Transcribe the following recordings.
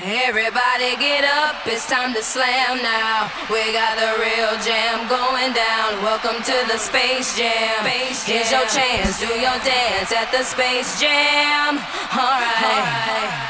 Everybody get up, it's time to slam now. We got the real jam going down. Welcome to the Space Jam. Here's your chance, do your dance at the Space Jam. Alright.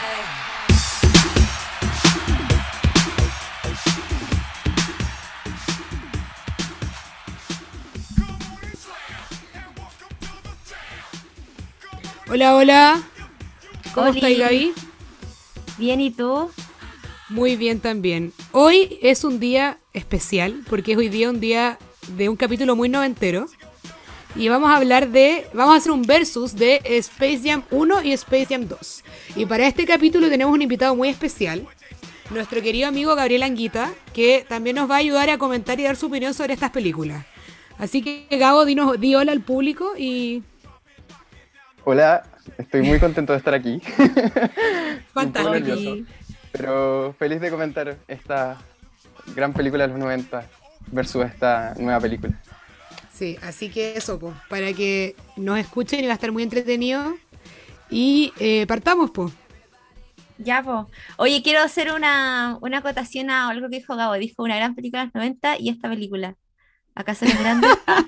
Hola, hola. ¿Cómo Oli. estás, Gaby? Bien, ¿y tú? Muy bien también. Hoy es un día especial porque es hoy día un día de un capítulo muy noventero. Y vamos a hacer un versus de Space Jam 1 y Space Jam 2. Y para este capítulo tenemos un invitado muy especial, nuestro querido amigo Gabriel Anguita, que también nos va a ayudar a comentar y dar su opinión sobre estas películas. Así que, Gabo, di hola al público y... Hola, estoy muy contento de estar aquí. Un poco Fantástico. nervioso, pero feliz de comentar esta gran película de los 90 versus esta nueva película. Sí, así que eso, pues, para que nos escuchen y va a estar muy entretenido. Y partamos, pues. Ya, po. Oye, quiero hacer una acotación a algo que dijo Gabo. Dijo una gran película de los 90 y esta película. ¿Acaso no es grande?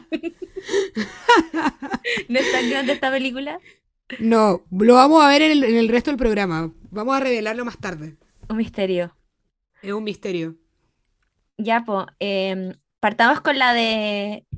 ¿No es tan grande esta película? No, lo vamos a ver en el resto del programa. Vamos a revelarlo más tarde. Un misterio. Es un misterio. Ya, pues. Partamos con la de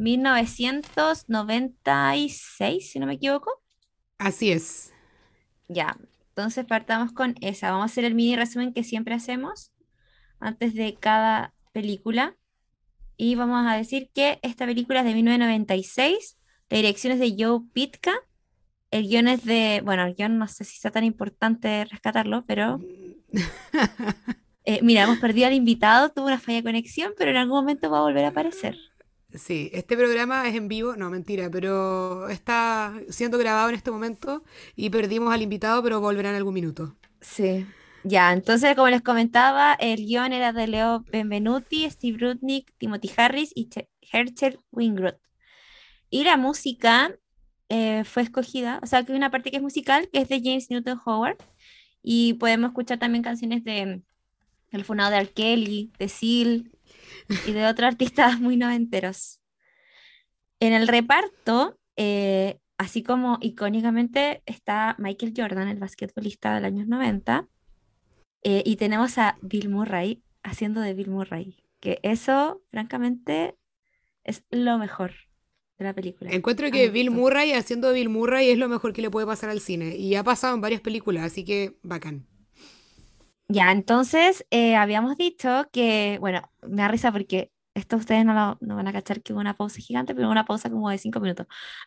1996, si no me equivoco. Así es. Ya, entonces partamos con esa. Vamos a hacer el mini resumen que siempre hacemos antes de cada película. Y vamos a decir que esta película es de 1996. La dirección es de Joe Pytka. El guión es de, bueno, el guión no sé si sea tan importante rescatarlo, pero mira, hemos perdido al invitado, tuvo una falla de conexión, pero en algún momento va a volver a aparecer. Sí, este programa es en vivo, no, mentira, pero está siendo grabado en este momento y perdimos al invitado, pero volverá en algún minuto. Sí. Ya, entonces, como les comentaba, el guión era de Leo Benvenuti, Steve Rudnick, Timothy Harris y Herschel Wingroth. Y la música fue escogida, o sea, que hay una parte que es musical, que es de James Newton Howard, y podemos escuchar también canciones de El Funado de R. Kelly, de Seal y de otros artistas muy noventeros. En el reparto, así como icónicamente, está Michael Jordan, el basquetbolista de los años 90, y tenemos a Bill Murray haciendo de Bill Murray, que eso, francamente, es lo mejor de la película, Encuentro a mi que Bill gusto. Murray haciendo de Bill Murray es lo mejor que le puede pasar al cine. Y ha pasado en varias películas, así que bacán. Ya, entonces habíamos dicho que, bueno, me da risa porque esto ustedes no van a cachar que hubo una pausa gigante, pero una pausa como de 5 minutos.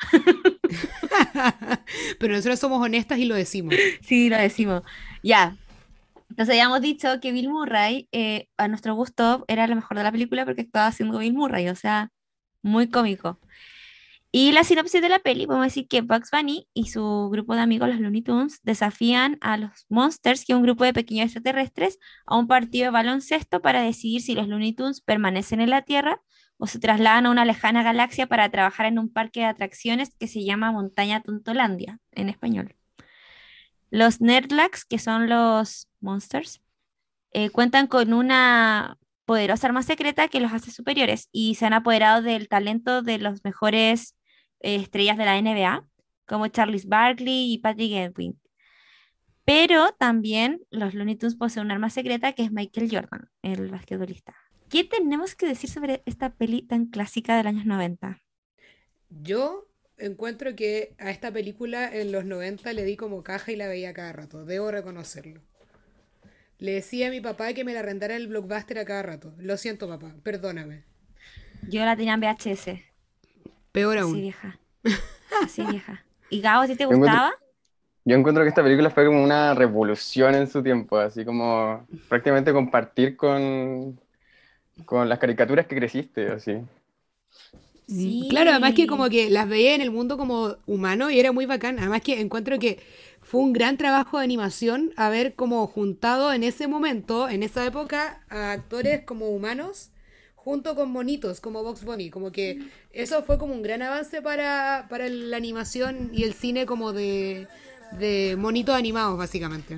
Pero nosotros somos honestas y lo decimos. Sí, lo decimos. Ya, entonces habíamos dicho que Bill Murray, a nuestro gusto, era lo mejor de la película porque estaba haciendo Bill Murray, o sea, muy cómico. Y la sinopsis de la peli, podemos decir que Bugs Bunny y su grupo de amigos, los Looney Tunes, desafían a los Monsters, que es un grupo de pequeños extraterrestres, a un partido de baloncesto para decidir si los Looney Tunes permanecen en la Tierra o se trasladan a una lejana galaxia para trabajar en un parque de atracciones que se llama Montaña Tontolandia, en español. Los Nerdlax, que son los Monsters, cuentan con una poderosa arma secreta que los hace superiores y se han apoderado del talento de los mejores estrellas de la NBA, como Charles Barkley y Patrick Ewing. Pero también los Looney Tunes poseen un arma secreta que es Michael Jordan, el basquetbolista. ¿Qué tenemos que decir sobre esta peli tan clásica de los años 90? Yo encuentro que a esta película en los 90 le di como caja y la veía cada rato. Debo reconocerlo. Le decía a mi papá que me la arrendara en el Blockbuster a cada rato. Lo siento, papá, perdóname. Yo la tenía en VHS, Peor así aún. vieja, así vieja. ¿Y Gabo, a ti te Yo encuentro, gustaba? yo encuentro que esta película fue como una revolución en su tiempo, así como prácticamente compartir con las caricaturas que creciste, así. Claro, además que Sí. como que las veía en el mundo como humano y era muy bacán. Además que encuentro que fue un gran trabajo de animación haber como juntado en ese momento, en esa época, a actores como humanos junto con monitos como Bugs Bunny. Como que eso fue como un gran avance para la animación y el cine como de monitos animados, básicamente.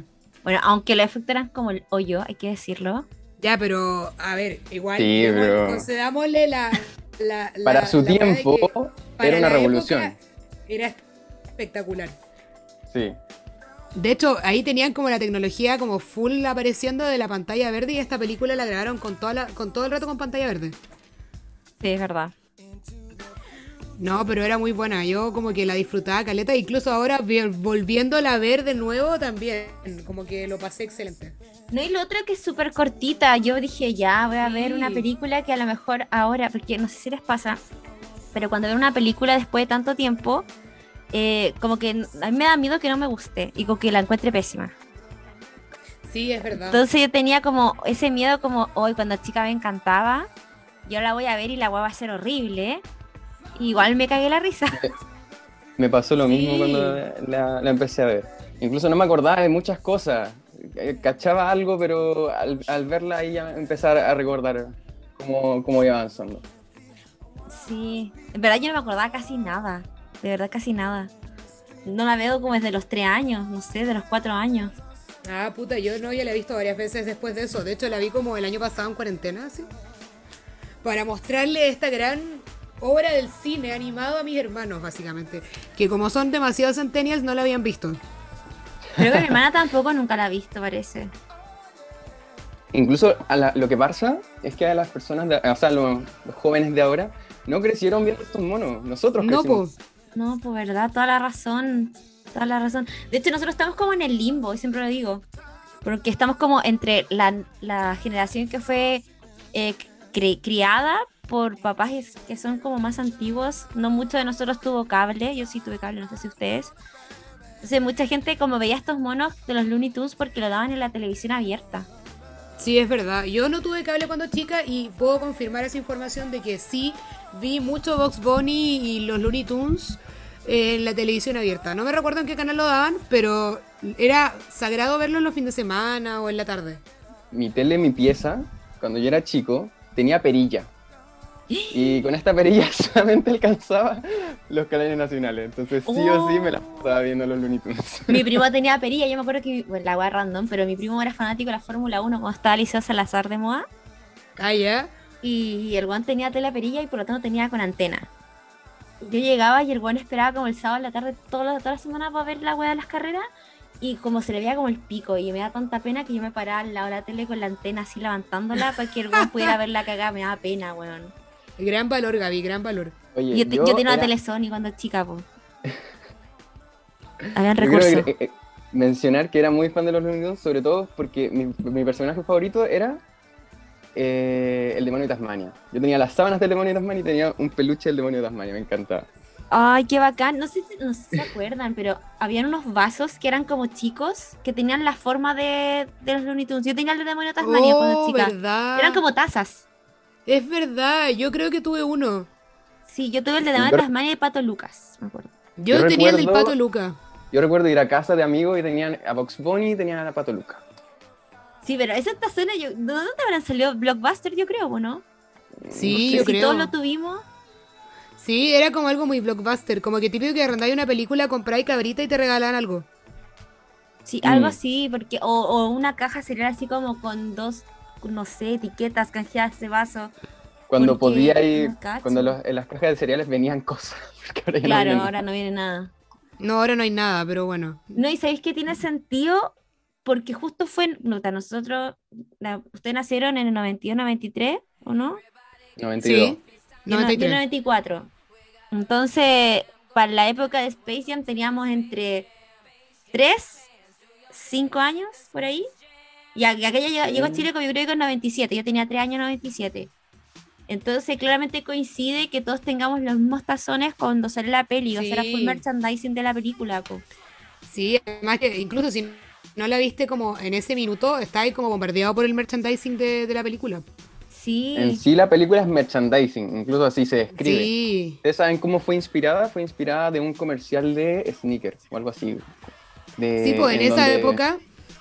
Bueno, aunque los efectos eran como el hoyo, hay que decirlo. Ya, pero a ver, igual Sí, pero concedámosle para su la weá de tiempo que para era una la revolución. época era espectacular. Sí. De hecho, ahí tenían como la tecnología como full apareciendo de la pantalla verde y esta película la grabaron con todo el rato con pantalla verde. Sí, es verdad. No, pero era muy buena. Yo como que la disfrutaba caleta. Incluso ahora volviéndola a ver de nuevo también. Como que lo pasé excelente. No, y lo otro que es súper cortita. Yo dije, ya, voy a ver Sí. una película que a lo mejor ahora, porque no sé si les pasa, pero cuando veo una película después de tanto tiempo, como que a mí me da miedo que no me guste y como que la encuentre pésima. Sí, es verdad. Entonces yo tenía como ese miedo como, hoy cuando chica me encantaba, yo la voy a ver y la hueá va a ser horrible. Igual me cagué la risa. Me pasó lo mismo Sí. cuando la empecé a ver. Incluso no me acordaba de muchas cosas. Cachaba algo, pero al verla ahí ya empezar a recordar cómo iba avanzando. Sí, en verdad yo no me acordaba casi nada, de verdad casi nada. No la veo como desde los 3 años, no sé, de los 4 años. Ah, puta, yo no, ya la he visto varias veces después de eso. De hecho, la vi como el año pasado en cuarentena, así. Para mostrarle esta gran obra del cine animado a mis hermanos, básicamente. Que como son demasiados centennials, no la habían visto. Creo que mi hermana tampoco nunca la ha visto, parece. Incluso lo que pasa es que a las personas, o sea, los jóvenes de ahora, no crecieron viendo estos monos. Nosotros No, crecimos. po. No, pues verdad, toda la razón, toda la razón. De hecho, nosotros estamos como en el limbo, y siempre lo digo, porque estamos como entre la generación que fue criada por papás que son como más antiguos. No mucho de nosotros tuvo cable, yo sí tuve cable, no sé si ustedes. Entonces mucha gente como veía estos monos de los Looney Tunes porque lo daban en la televisión abierta. Sí, es verdad. Yo no tuve cable cuando chica y puedo confirmar esa información de que sí vi mucho Bugs Bunny y los Looney Tunes en la televisión abierta. No me recuerdo en qué canal lo daban, pero era sagrado verlo en los fines de semana o en la tarde. Mi tele, mi pieza, cuando yo era chico, tenía perilla. Y con esta perilla solamente alcanzaba los canales nacionales. Entonces sí o sí me la estaba viendo los Looney Tunes. Mi primo tenía perilla, yo me acuerdo que, bueno, la wea random, pero mi primo era fanático de la Fórmula 1 cuando estaba Liceo Salazar de moda. Ah, ya. Y el guan tenía tele perilla y por lo tanto tenía con antena. Yo llegaba y el guan esperaba como el sábado en la tarde toda la semana para ver la wea de las carreras. Y como se le veía como el pico, y me da tanta pena que yo me paraba al lado de la tele con la antena así levantándola para que el guan pudiera ver la cagada. Me daba pena, weón. Gran valor, Gaby, gran valor. Oye, Yo tenía una tele Sony cuando chica, po. Habían yo creo recursos. que mencionar que era muy fan de los Looney Tunes, sobre todo porque mi personaje favorito era el demonio de Tasmania. Yo tenía las sábanas del demonio de Tasmania y tenía un peluche del demonio de Tasmania, me encantaba. Ay, qué bacán. No sé si se acuerdan, pero habían unos vasos que eran como chicos, que tenían la forma de los Looney Tunes. Yo tenía el de Demonio de Tasmania cuando chica. ¿Verdad? Eran como tazas. Es verdad, yo creo que tuve uno. Sí, yo tuve el de Demonio de Tasmania y Pato Lucas, me acuerdo. Yo tenía el del Pato Luca. Yo recuerdo ir a casa de amigos y tenían a Bugs Bunny y tenían a Pato Luca. Sí, pero esas tazones, ¿de dónde habrán salido? Blockbuster, yo creo, ¿o no? Sí, Que yo si creo. todos lo tuvimos. Sí, era como algo muy blockbuster, como que típico que arrendáis una película, compráis cabrita y te regalan algo. Sí, algo así, porque o una caja sería así como con dos, no sé, etiquetas canjeadas de vaso. Cuando Porque podía ir, no cacho. cuando en las cajas de cereales venían cosas. Porque ahora ya no Claro, vienen. ahora no viene nada. No, ahora no hay nada, pero bueno. No, y sabéis que tiene sentido porque justo fue, nota, nosotros, ustedes nacieron en el 92, 93, ¿o no? 92. Sí, Yo 93. 94. Entonces, para la época de Space Jam teníamos entre 3, 5 años por ahí. Y aquella llegó a Chile como yo creo que en 97. Yo tenía 3 años en 97. Entonces, claramente coincide que todos tengamos los mismos tazones cuando sale la peli. O sea, era full Sí. merchandising de la película, po. Sí, además que incluso si no la viste como en ese minuto, está ahí como bombardeado por el merchandising de la película. Sí. En sí la película es merchandising, incluso así se describe. Sí. ¿Ustedes saben cómo fue inspirada? Fue inspirada de un comercial de sneakers o algo así. Sí, pues en esa donde- época,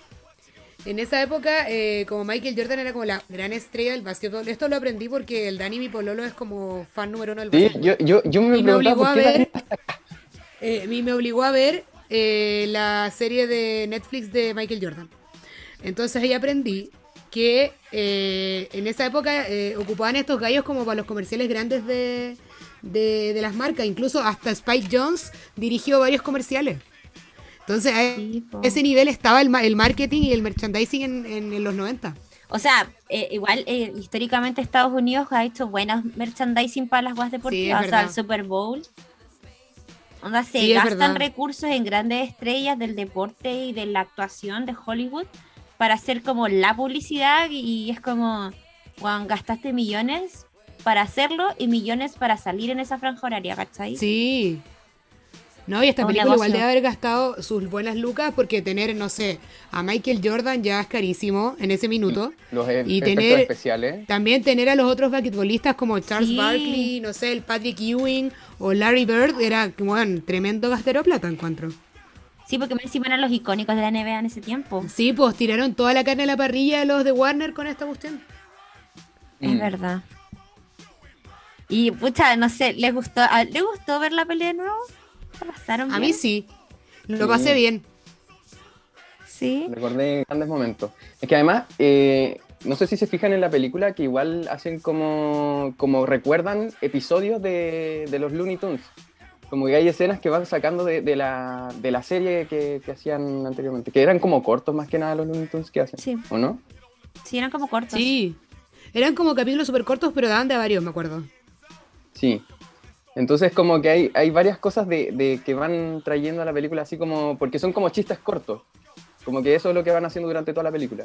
como Michael Jordan era como la gran estrella del básquetbol. Esto lo aprendí porque el Dani, mi pololo, es como fan número uno del Sí, básquetbol. yo me Y me obligó preguntaba a por qué ver, me obligó a ver la serie de Netflix de Michael Jordan. Entonces ahí aprendí que en esa época ocupaban estos gallos como para los comerciales grandes de las marcas. Incluso hasta Spike Jonze dirigió varios comerciales. Entonces a Sí, po. ese nivel estaba el marketing y el merchandising en los 90. O sea, igual históricamente Estados Unidos ha hecho buenos merchandising para las guas deportivas. es O sea, el verdad. Super Bowl. Onda, se Sí, es gastan verdad. recursos en grandes estrellas del deporte y de la actuación de Hollywood para hacer como la publicidad y es como, bueno, gastaste millones para hacerlo y millones para salir en esa franja horaria, ¿cachai? Sí. No, y esta Un película igual negocio. debe haber gastado sus buenas lucas porque tener, no sé, a Michael Jordan ya es carísimo en ese minuto. Los Y efectos tener, especiales. también tener a los otros basquetbolistas como Charles Sí. Barkley, no sé, el Patrick Ewing o Larry Bird, era como un tremendo gastero de plata, encuentro. Sí, porque me encima eran los icónicos de la NBA en ese tiempo. Sí, pues tiraron toda la carne a la parrilla de los de Warner con esta cuestión. Es verdad. Y pucha, no sé, ¿les gustó ver la pelea de nuevo? ¿La pasaron A bien? mí sí, lo Sí. pasé bien. Sí. Recordé grandes momentos. Es que además, no sé si se fijan en la película que igual hacen como recuerdan episodios de los Looney Tunes. Como que hay escenas que van sacando de la serie que hacían anteriormente. Que eran como cortos más que nada los Looney Tunes que hacen. Sí. ¿O no? Sí, eran como cortos. Sí, eran como capítulos súper cortos, pero daban de a varios, me acuerdo. Sí. Entonces como que hay varias cosas de que van trayendo a la película así como... Porque son como chistes cortos. Como que eso es lo que van haciendo durante toda la película.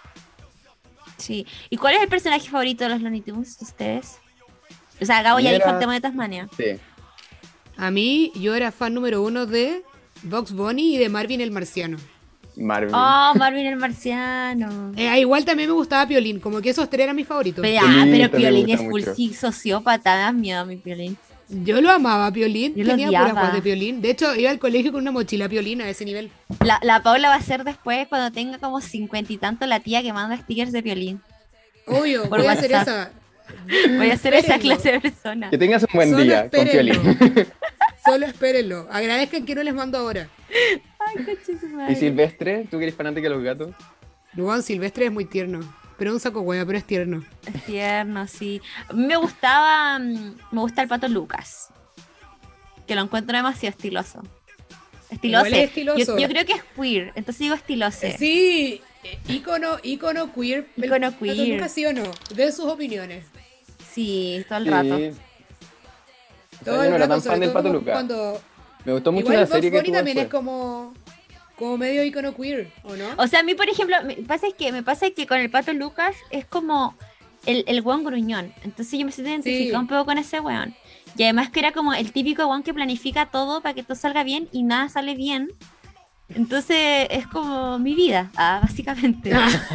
Sí. ¿Y cuál es el personaje favorito de los Looney Tunes de ustedes? O sea, Gabo ya Era- dijo el tema de Tasmania. Sí. A mí, yo era fan número 1 de Bugs Bunny y de Marvin el Marciano. Marvel. Oh, Marvin el Marciano. Igual también me gustaba Piolín, como que esos tres eran mis favoritos. Pero, Piolín pero también me Piolín gusta es full mucho. sí, sociópata, da miedo a mi Piolín. Yo lo amaba, Piolín. Yo lo Tenía puras odiaba. cosas de Piolín. De hecho, iba al colegio con una mochila Piolín a ese nivel. La Paula va a ser después, cuando tenga como 50 y tanto, la tía que manda stickers de Piolín. Obvio, Por voy a hacer WhatsApp. esa. Voy a ser esa Espérenlo. clase de persona. Que tengas un buen Solo día con espérenlo. Piolín. Solo espérenlo. Agradezcan que no les mando ahora. Ay, coche su madre. ¿Y Silvestre? ¿Tú que eres fanática de los gatos? Juan Silvestre es muy tierno. Pero es un saco hueá, pero es tierno. Es tierno, sí. A mí me gustaba, me gusta el Pato Lucas. Que lo encuentro demasiado estiloso. Igual es estiloso. Yo creo que es queer, entonces digo estilose. Sí, ícono queer. Ícono El Pato queer. Lucas, ¿sí o no? De sus opiniones. Sí, todo el Sí. rato. O sea, Todo yo el no era rato, tan sobre fan del todo Pato como Lucas. cuando... Me gustó mucho Igual la Bugs serie que Bunny tuvo también es después. como medio icono queer, ¿o no? O sea, a mí, por ejemplo, me pasa que con el Pato Lucas es como el weón gruñón. Entonces yo me siento identificada Sí. un poco con ese weón. Y además que era como el típico weón que planifica todo para que todo salga bien y nada sale bien. Entonces es como mi vida, básicamente.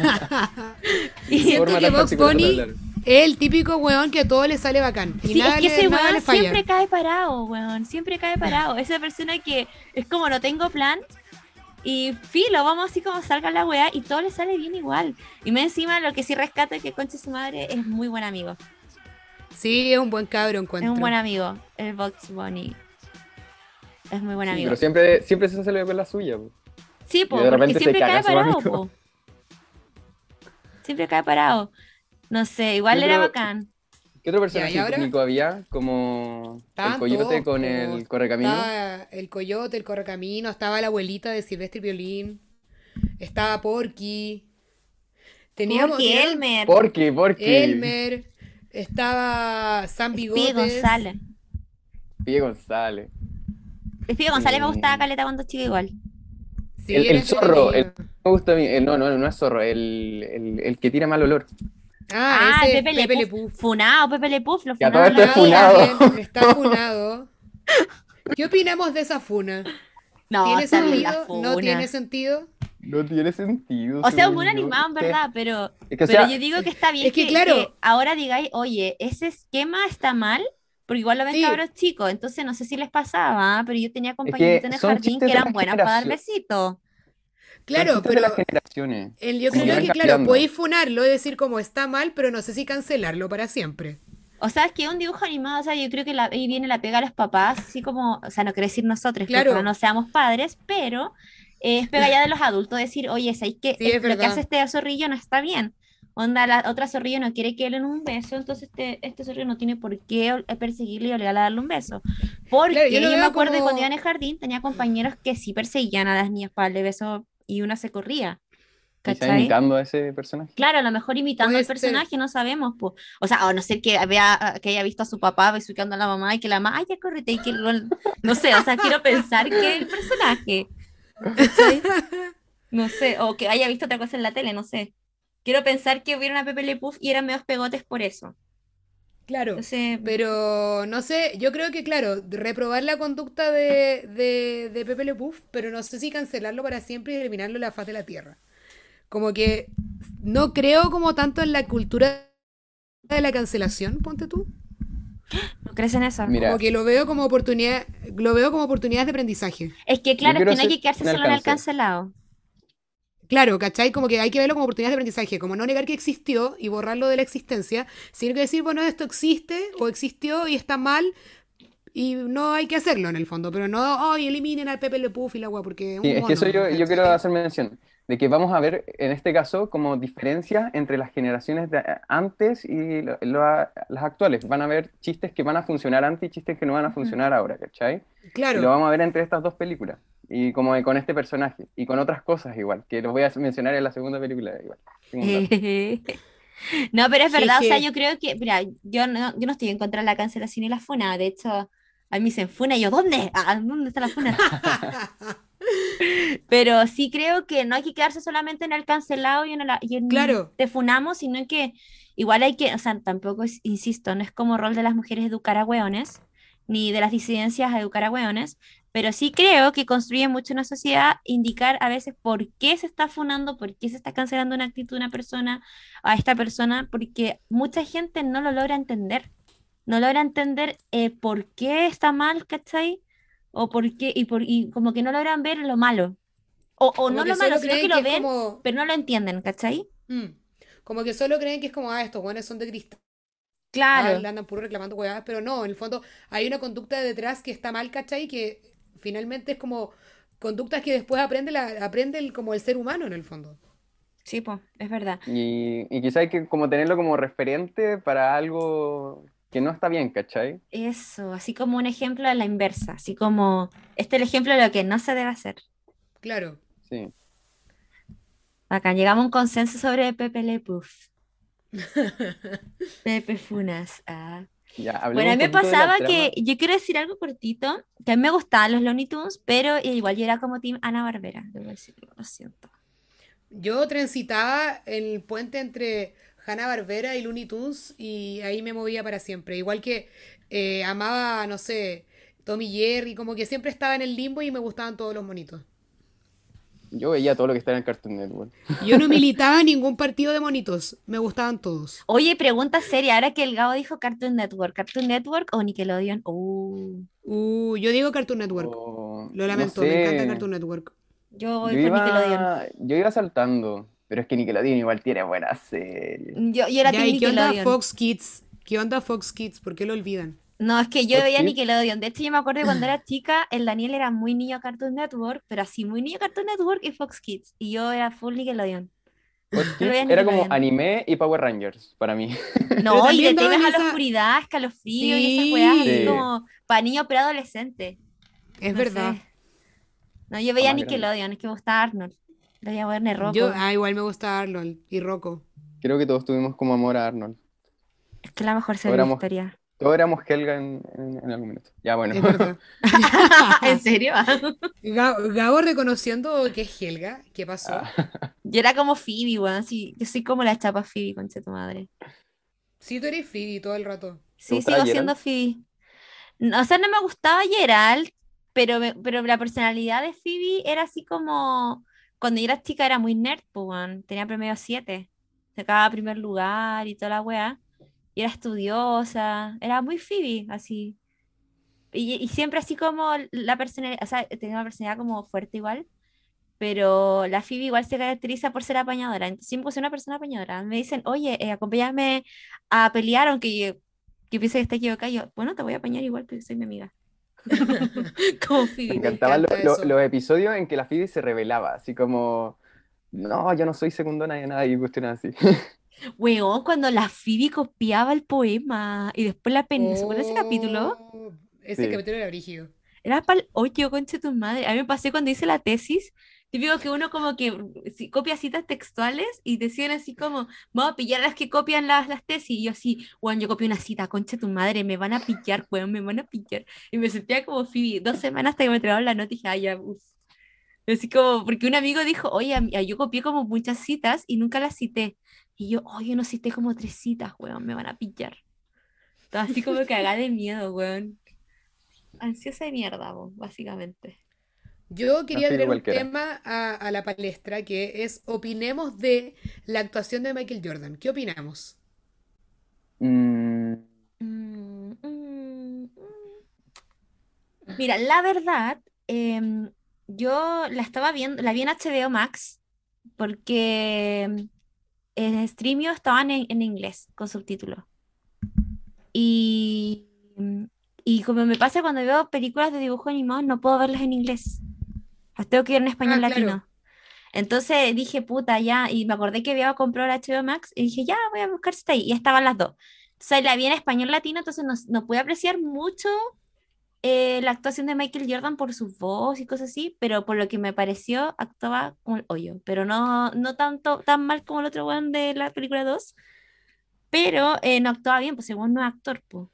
Y Siento Forma que tan Bugs particular de Bunny hablar. es el típico weón que a todo le sale bacán. Y sí, nada, es que ese nada le weón falla. siempre cae parado, weón. Siempre cae parado. Esa persona que es como no tengo plan y filo, vamos así como salga la weá y todo le sale bien igual. Y me encima lo que sí rescato es que Concha su madre es muy buen amigo. Sí, es un buen cabro, encuentro. Es un buen amigo, el Bugs Bunny. Es muy buen Sí, amigo. pero siempre se sale con la suya. Po. Sí, po, Y de porque repente se siempre caga cae su parado, amigo. po. Siempre cae parado. No sé, igual Yo era creo- bacán. ¿Qué otro ¿y personaje ahora? icónico había? Como el Estaban coyote todos, con po. el correcamino. Estaba el coyote, el correcamino, estaba la abuelita de Silvestre y Piolín, estaba Porky, teníamos Porque tenían Elmer, Porque Elmer, estaba Sam Speedy Bigotes. González. Pie González. Speedy González me gustaba caleta cuando chica igual. Sí, El era zorro, entretenido. Me gusta a mí. No es zorro, el que tira mal olor. Ese Pepe Pepe Le Le Puf. Puf. Funado, Pepe Le Puf, lo Ya, funaron todo esto la es vida. funado. También está funado. ¿Qué opinamos de esa funa? No, ¿Tiene está bien la sentido? ¿No funa. tiene sentido? No tiene sentido. O sea, un según buen yo. animado en Es que- verdad, pero, es que, o pero sea, yo digo que está bien es que, claro. que ahora digáis, oye, ese esquema está mal, porque igual lo ven Sí. cabros chicos, entonces no sé si les pasaba, pero yo tenía compañeritos en el son jardín chistes que de eran la buenas para dar generación. besitos. Claro, son chistes pero de las generaciones. yo Como creo van que, claro, cambiando. podéis funarlo y decir como está mal, pero no sé si cancelarlo para siempre. O sea, es que un dibujo animado, o sea, yo creo que ahí viene la pega a los papás, así como, o sea, no quiere decir nosotros, Claro. porque no seamos padres, pero es pega ya de los adultos decir, oye, ¿sabes qué? Sí, es Lo que hace verdad. este zorrillo no está bien. Onda, la otra zorrillo no quiere que le den un beso, entonces este zorrillo no tiene por qué perseguirle y obligarle a darle un beso. Claro, yo Porque lo yo me veo acuerdo de cuando iba en como... el jardín, tenía compañeros que sí perseguían a las niñas para darle besos y una se corría, Quizá ¿cachai? imitando a ese personaje. Claro, a lo mejor imitando Puede al ser. personaje, no sabemos, pues. O sea, o no sé que que haya visto a su papá besuqueando a la mamá y que la mamá, ay, ya córrete, y que no sé, o sea, quiero pensar que el personaje, ¿cachai? No sé, o que haya visto otra cosa en la tele, no sé. Quiero pensar que vieron a Pepe Le Pew y eran medios pegotes por eso. Claro, Entonces, pero no sé, yo creo que, claro, reprobar la conducta de Pepe Le Pew, pero no sé si cancelarlo para siempre y eliminarlo de la faz de la tierra. Como que no creo como tanto en la cultura de la cancelación, ponte tú. ¿no crees en eso? Como Mira, que lo veo como oportunidad, lo veo como oportunidades de aprendizaje. Es que, yo claro, es quiero que no hay hacer que quedarse un solo en el alcance. cancelado. Claro, ¿cachai? Como que hay que verlo como oportunidades de aprendizaje, como no negar que existió y borrarlo de la existencia, sino que decir, bueno, esto existe o existió y está mal y no hay que hacerlo en el fondo, pero no, oh, eliminen al Pepe Le Pew y la agua porque es Sí, un es que eso mono, yo quiero ¿cachai? hacer mención, de que vamos a ver en este caso como diferencias entre las generaciones de antes y las actuales. Van a haber chistes que van a funcionar antes y chistes que no van a Ujú. funcionar ahora, ¿cachai? Y lo Claro. vamos a ver entre estas dos películas, y como con este personaje, y con otras cosas igual, que los voy a mencionar en la segunda película igual. Tengo un dato. No, pero es verdad, o sea, Jeje. yo creo que, mira, yo no estoy en contra de la cancelación y la funa, de hecho, a mí me dicen funa y yo, ¿dónde? ¿Dónde está la funa? Pero sí creo que no hay que quedarse solamente en el cancelado y en Claro, te funamos, sino que igual hay que, o sea, tampoco es, insisto, no es como rol de las mujeres educar a hueones, ni de las disidencias a educar a hueones, pero sí creo que construye mucho una sociedad indicar a veces por qué se está funando, por qué se está cancelando una actitud de una persona a esta persona, porque mucha gente no lo logra entender, no logra entender por qué está mal, ¿cachai? O por qué, y como que no logran ver lo malo. O como no que lo malo, solo sino que creen que lo es ven, como... pero no lo entienden, ¿cachai? mm, como que solo creen que es como, ah, estos buenos son de cristal, Claro, le andan puro reclamando huevadas, pero no, en el fondo hay una conducta detrás que está mal, ¿cachai? Que finalmente es como conductas que después aprende como el ser humano en el fondo. sí, pues, es verdad. Y quizá hay que como tenerlo como referente para algo que no está bien, ¿cachai? Eso, así como un ejemplo a la inversa, así como este es el ejemplo de lo que no se debe hacer. Claro. Sí. Acá llegamos a un consenso sobre Pepe Le Pew. Pepe Funas. Ah. Ya, Bueno, hablemos a un mí me poquito de la pasaba que trama. yo quiero decir algo cortito, que a mí me gustaban los Looney Tunes, pero igual yo era como Team Ana Barbera, debo decirlo, lo siento. Yo transitaba el puente entre Hanna-Barbera y Looney Tunes y ahí me movía para siempre. Igual que amaba, no sé, Tom y Jerry, como que siempre estaba en el limbo y me gustaban todos los monitos. Yo veía todo lo que está en el Cartoon Network. Yo no militaba en ningún partido de monitos, me gustaban todos. Oye, pregunta seria, ahora que el Gabo dijo Cartoon Network o Nickelodeon? Yo digo Cartoon Network. O, Lo no lamento, me encanta sé, Cartoon Network. Yo voy por Nickelodeon. yo iba saltando, pero es que Nickelodeon igual tiene buenas series. Yo era Ya, Team ¿y qué onda Nickelodeon. Fox Kids? ¿Qué onda Fox Kids? ¿Por qué lo olvidan? No, es que yo Fox veía Kids, Nickelodeon. De hecho, yo me acuerdo de cuando era chica, el Daniel era muy niño Cartoon Network, pero así, muy niño Cartoon Network y Fox Kids. Y yo era full Nickelodeon. Fox Solo veía Kids era como Nickelodeon. anime y Power Rangers para mí. Pero No, y de también daban temas a la esa... oscuridad, escalofrío y esas weas así Sí, Sí, como para niño preadolescente. es No verdad. sé. No, yo para veía más grande. Nickelodeon, es que me gustaba Arnold. Veía Werner Yo, Rocco. igual me gusta Arnold y Rocco. Creo que todos tuvimos como amor a Arnold. Es que es la mejor Todos serie de la éramos, historia. todos éramos Helga en algún minuto. Ya, bueno. Es verdad. ¿En serio? Gabo reconociendo que es Helga. ¿Qué pasó? Ah, Yo era como Phoebe, weón. Sí, yo soy como la chapa Phoebe, concha tu madre. Sí, tú eres Phoebe todo el rato. ¿te Sí, gustaba sigo siendo Gerald? Phoebe. No, o sea, no me gustaba Gerald, pero la personalidad de Phoebe era así como. Cuando yo era chica era muy nerd, pues, weón. Tenía promedio 7. Sacaba primer lugar y toda la wea. Y era estudiosa. Era muy Phoebe, así. Y siempre así como la personalidad. O sea, tenía una personalidad como fuerte igual. Pero la Phoebe igual se caracteriza por ser apañadora. Entonces, siempre soy una persona apañadora. Me dicen, oye, acompáñame a pelear, aunque yo piense que está equivocada. Yo, bueno, te voy a apañar igual, porque soy mi amiga. Como Me Phoebe. encantaban encanta eso. los episodios en que la Phoebe se revelaba, así como, no, yo no soy secundona de nada y cuestiones así. Weón, cuando la Phoebe copiaba el poema y después la pen... ¿Se acuerdan de ese capítulo? Oh, ese Sí. capítulo era brígido. Era para el hoyo, concha tu madre. A mí me pasé cuando hice la tesis. Típico que uno como que copia citas textuales y decían así como, vamos a pillar a las que copian las tesis. Y yo así, weón, yo copié una cita, concha tu madre, me van a pillar, weón, me van a pillar. Y me sentía como Phoebe, 2 semanas hasta que me entregaron la nota y dije, ay, ya, uf. Así como, porque un amigo dijo, oye, yo copié como muchas citas y nunca las cité. Y yo, oye, no cité como 3 citas, weón, me van a pillar. Estaba así como cagada de miedo, weón. Ansiosa de mierda, vos, básicamente. Yo No quería soy traer un cualquiera. tema a la palestra que es opinemos de la actuación de Michael Jordan. ¿Qué opinamos? Mm, Mm, mm, mm. Mira, la verdad, yo la estaba viendo, la vi en HBO Max porque en Streamio estaban en inglés con subtítulos. Y, y como me pasa cuando veo películas de dibujo animado, no puedo verlas en inglés. Las tengo que ver en español Ah, claro. latino. Entonces dije, puta, ya, y me acordé que había comprado la HBO Max y dije, ya, voy a buscar si está ahí. Y estaban las dos. Entonces la vi en español latino, entonces no pude apreciar mucho la actuación de Michael Jordan por su voz y cosas así, pero por lo que me pareció, actuaba como el hoyo. Pero no tanto, tan mal como el otro weón de la película 2 pero no actuaba bien, pues según no es actor, pues.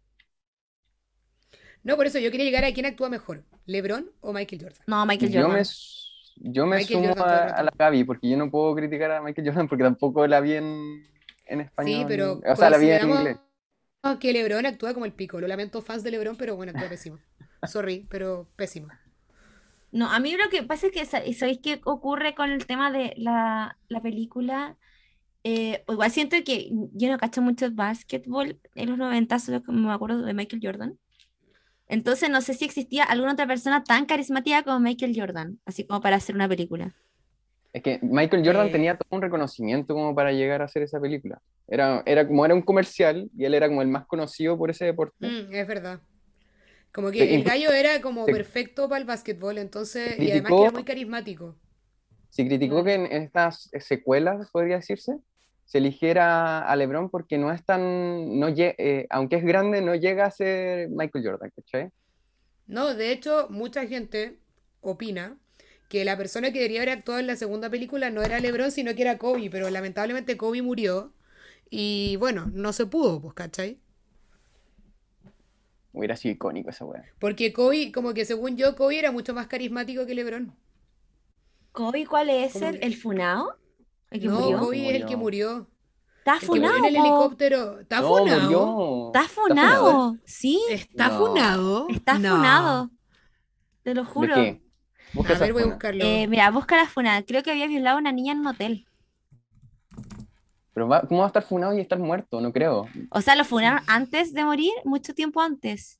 No, por eso yo quería llegar a quién actúa mejor, ¿LeBron o Michael Jordan? No, Michael yo me, Jordan. s- yo me Michael sumo Jordan todo el a la rato. Gaby, porque yo no puedo criticar a Michael Jordan porque tampoco la vi en Sí, español, pero o sea, la vi en consideramos inglés. que LeBron actúa como el pico. Lo lamento, fans de LeBron, pero bueno, actúa pésimo. Sorry, pero pésimo. No, a mí lo que pasa es que, ¿sabéis qué ocurre con el tema de la película? Igual siento que yo no cacho mucho básquetbol en los 90, solo que me acuerdo de Michael Jordan. Entonces no sé si existía alguna otra persona tan carismática como Michael Jordan, así como para hacer una película. Es que Michael Jordan Eh, tenía todo un reconocimiento como para llegar a hacer esa película. Era un comercial y él era como el más conocido por ese deporte. es verdad. Como que el Incluso gallo era como se, perfecto para el básquetbol, se entonces, y además que era criticó, muy carismático. se criticó que Claro. en estas secuelas, podría decirse, se eligiera a LeBron porque no es tan, aunque es grande, no llega a ser Michael Jordan, ¿cachai? No, de hecho, mucha gente opina que la persona que debería haber actuado en la segunda película no era LeBron, sino que era Kobe, pero lamentablemente Kobe murió y bueno, no se pudo, pues, ¿cachai? Hubiera sido icónico esa weá. Porque Kobe, como que según yo, Kobe era mucho más carismático que LeBron. ¿Kobe cuál es Como el, que... el funao? ¿El que No, No, el murió? que Kobe es el que murió. murió. Está El que murió en funao, el po. helicóptero. ¿Está No, funado? murió. Está ¿Está funado? funado. Sí, ¿Está No. funado? está No. funado. Te lo ¿De juro. qué? Busca A esa ver, voy a funa. buscarlo. Mira, busca la funada. Creo que había violado a una niña en un hotel. Pero ¿cómo va a estar funado y estar muerto? No creo. O sea, lo funaron antes de morir, mucho tiempo antes.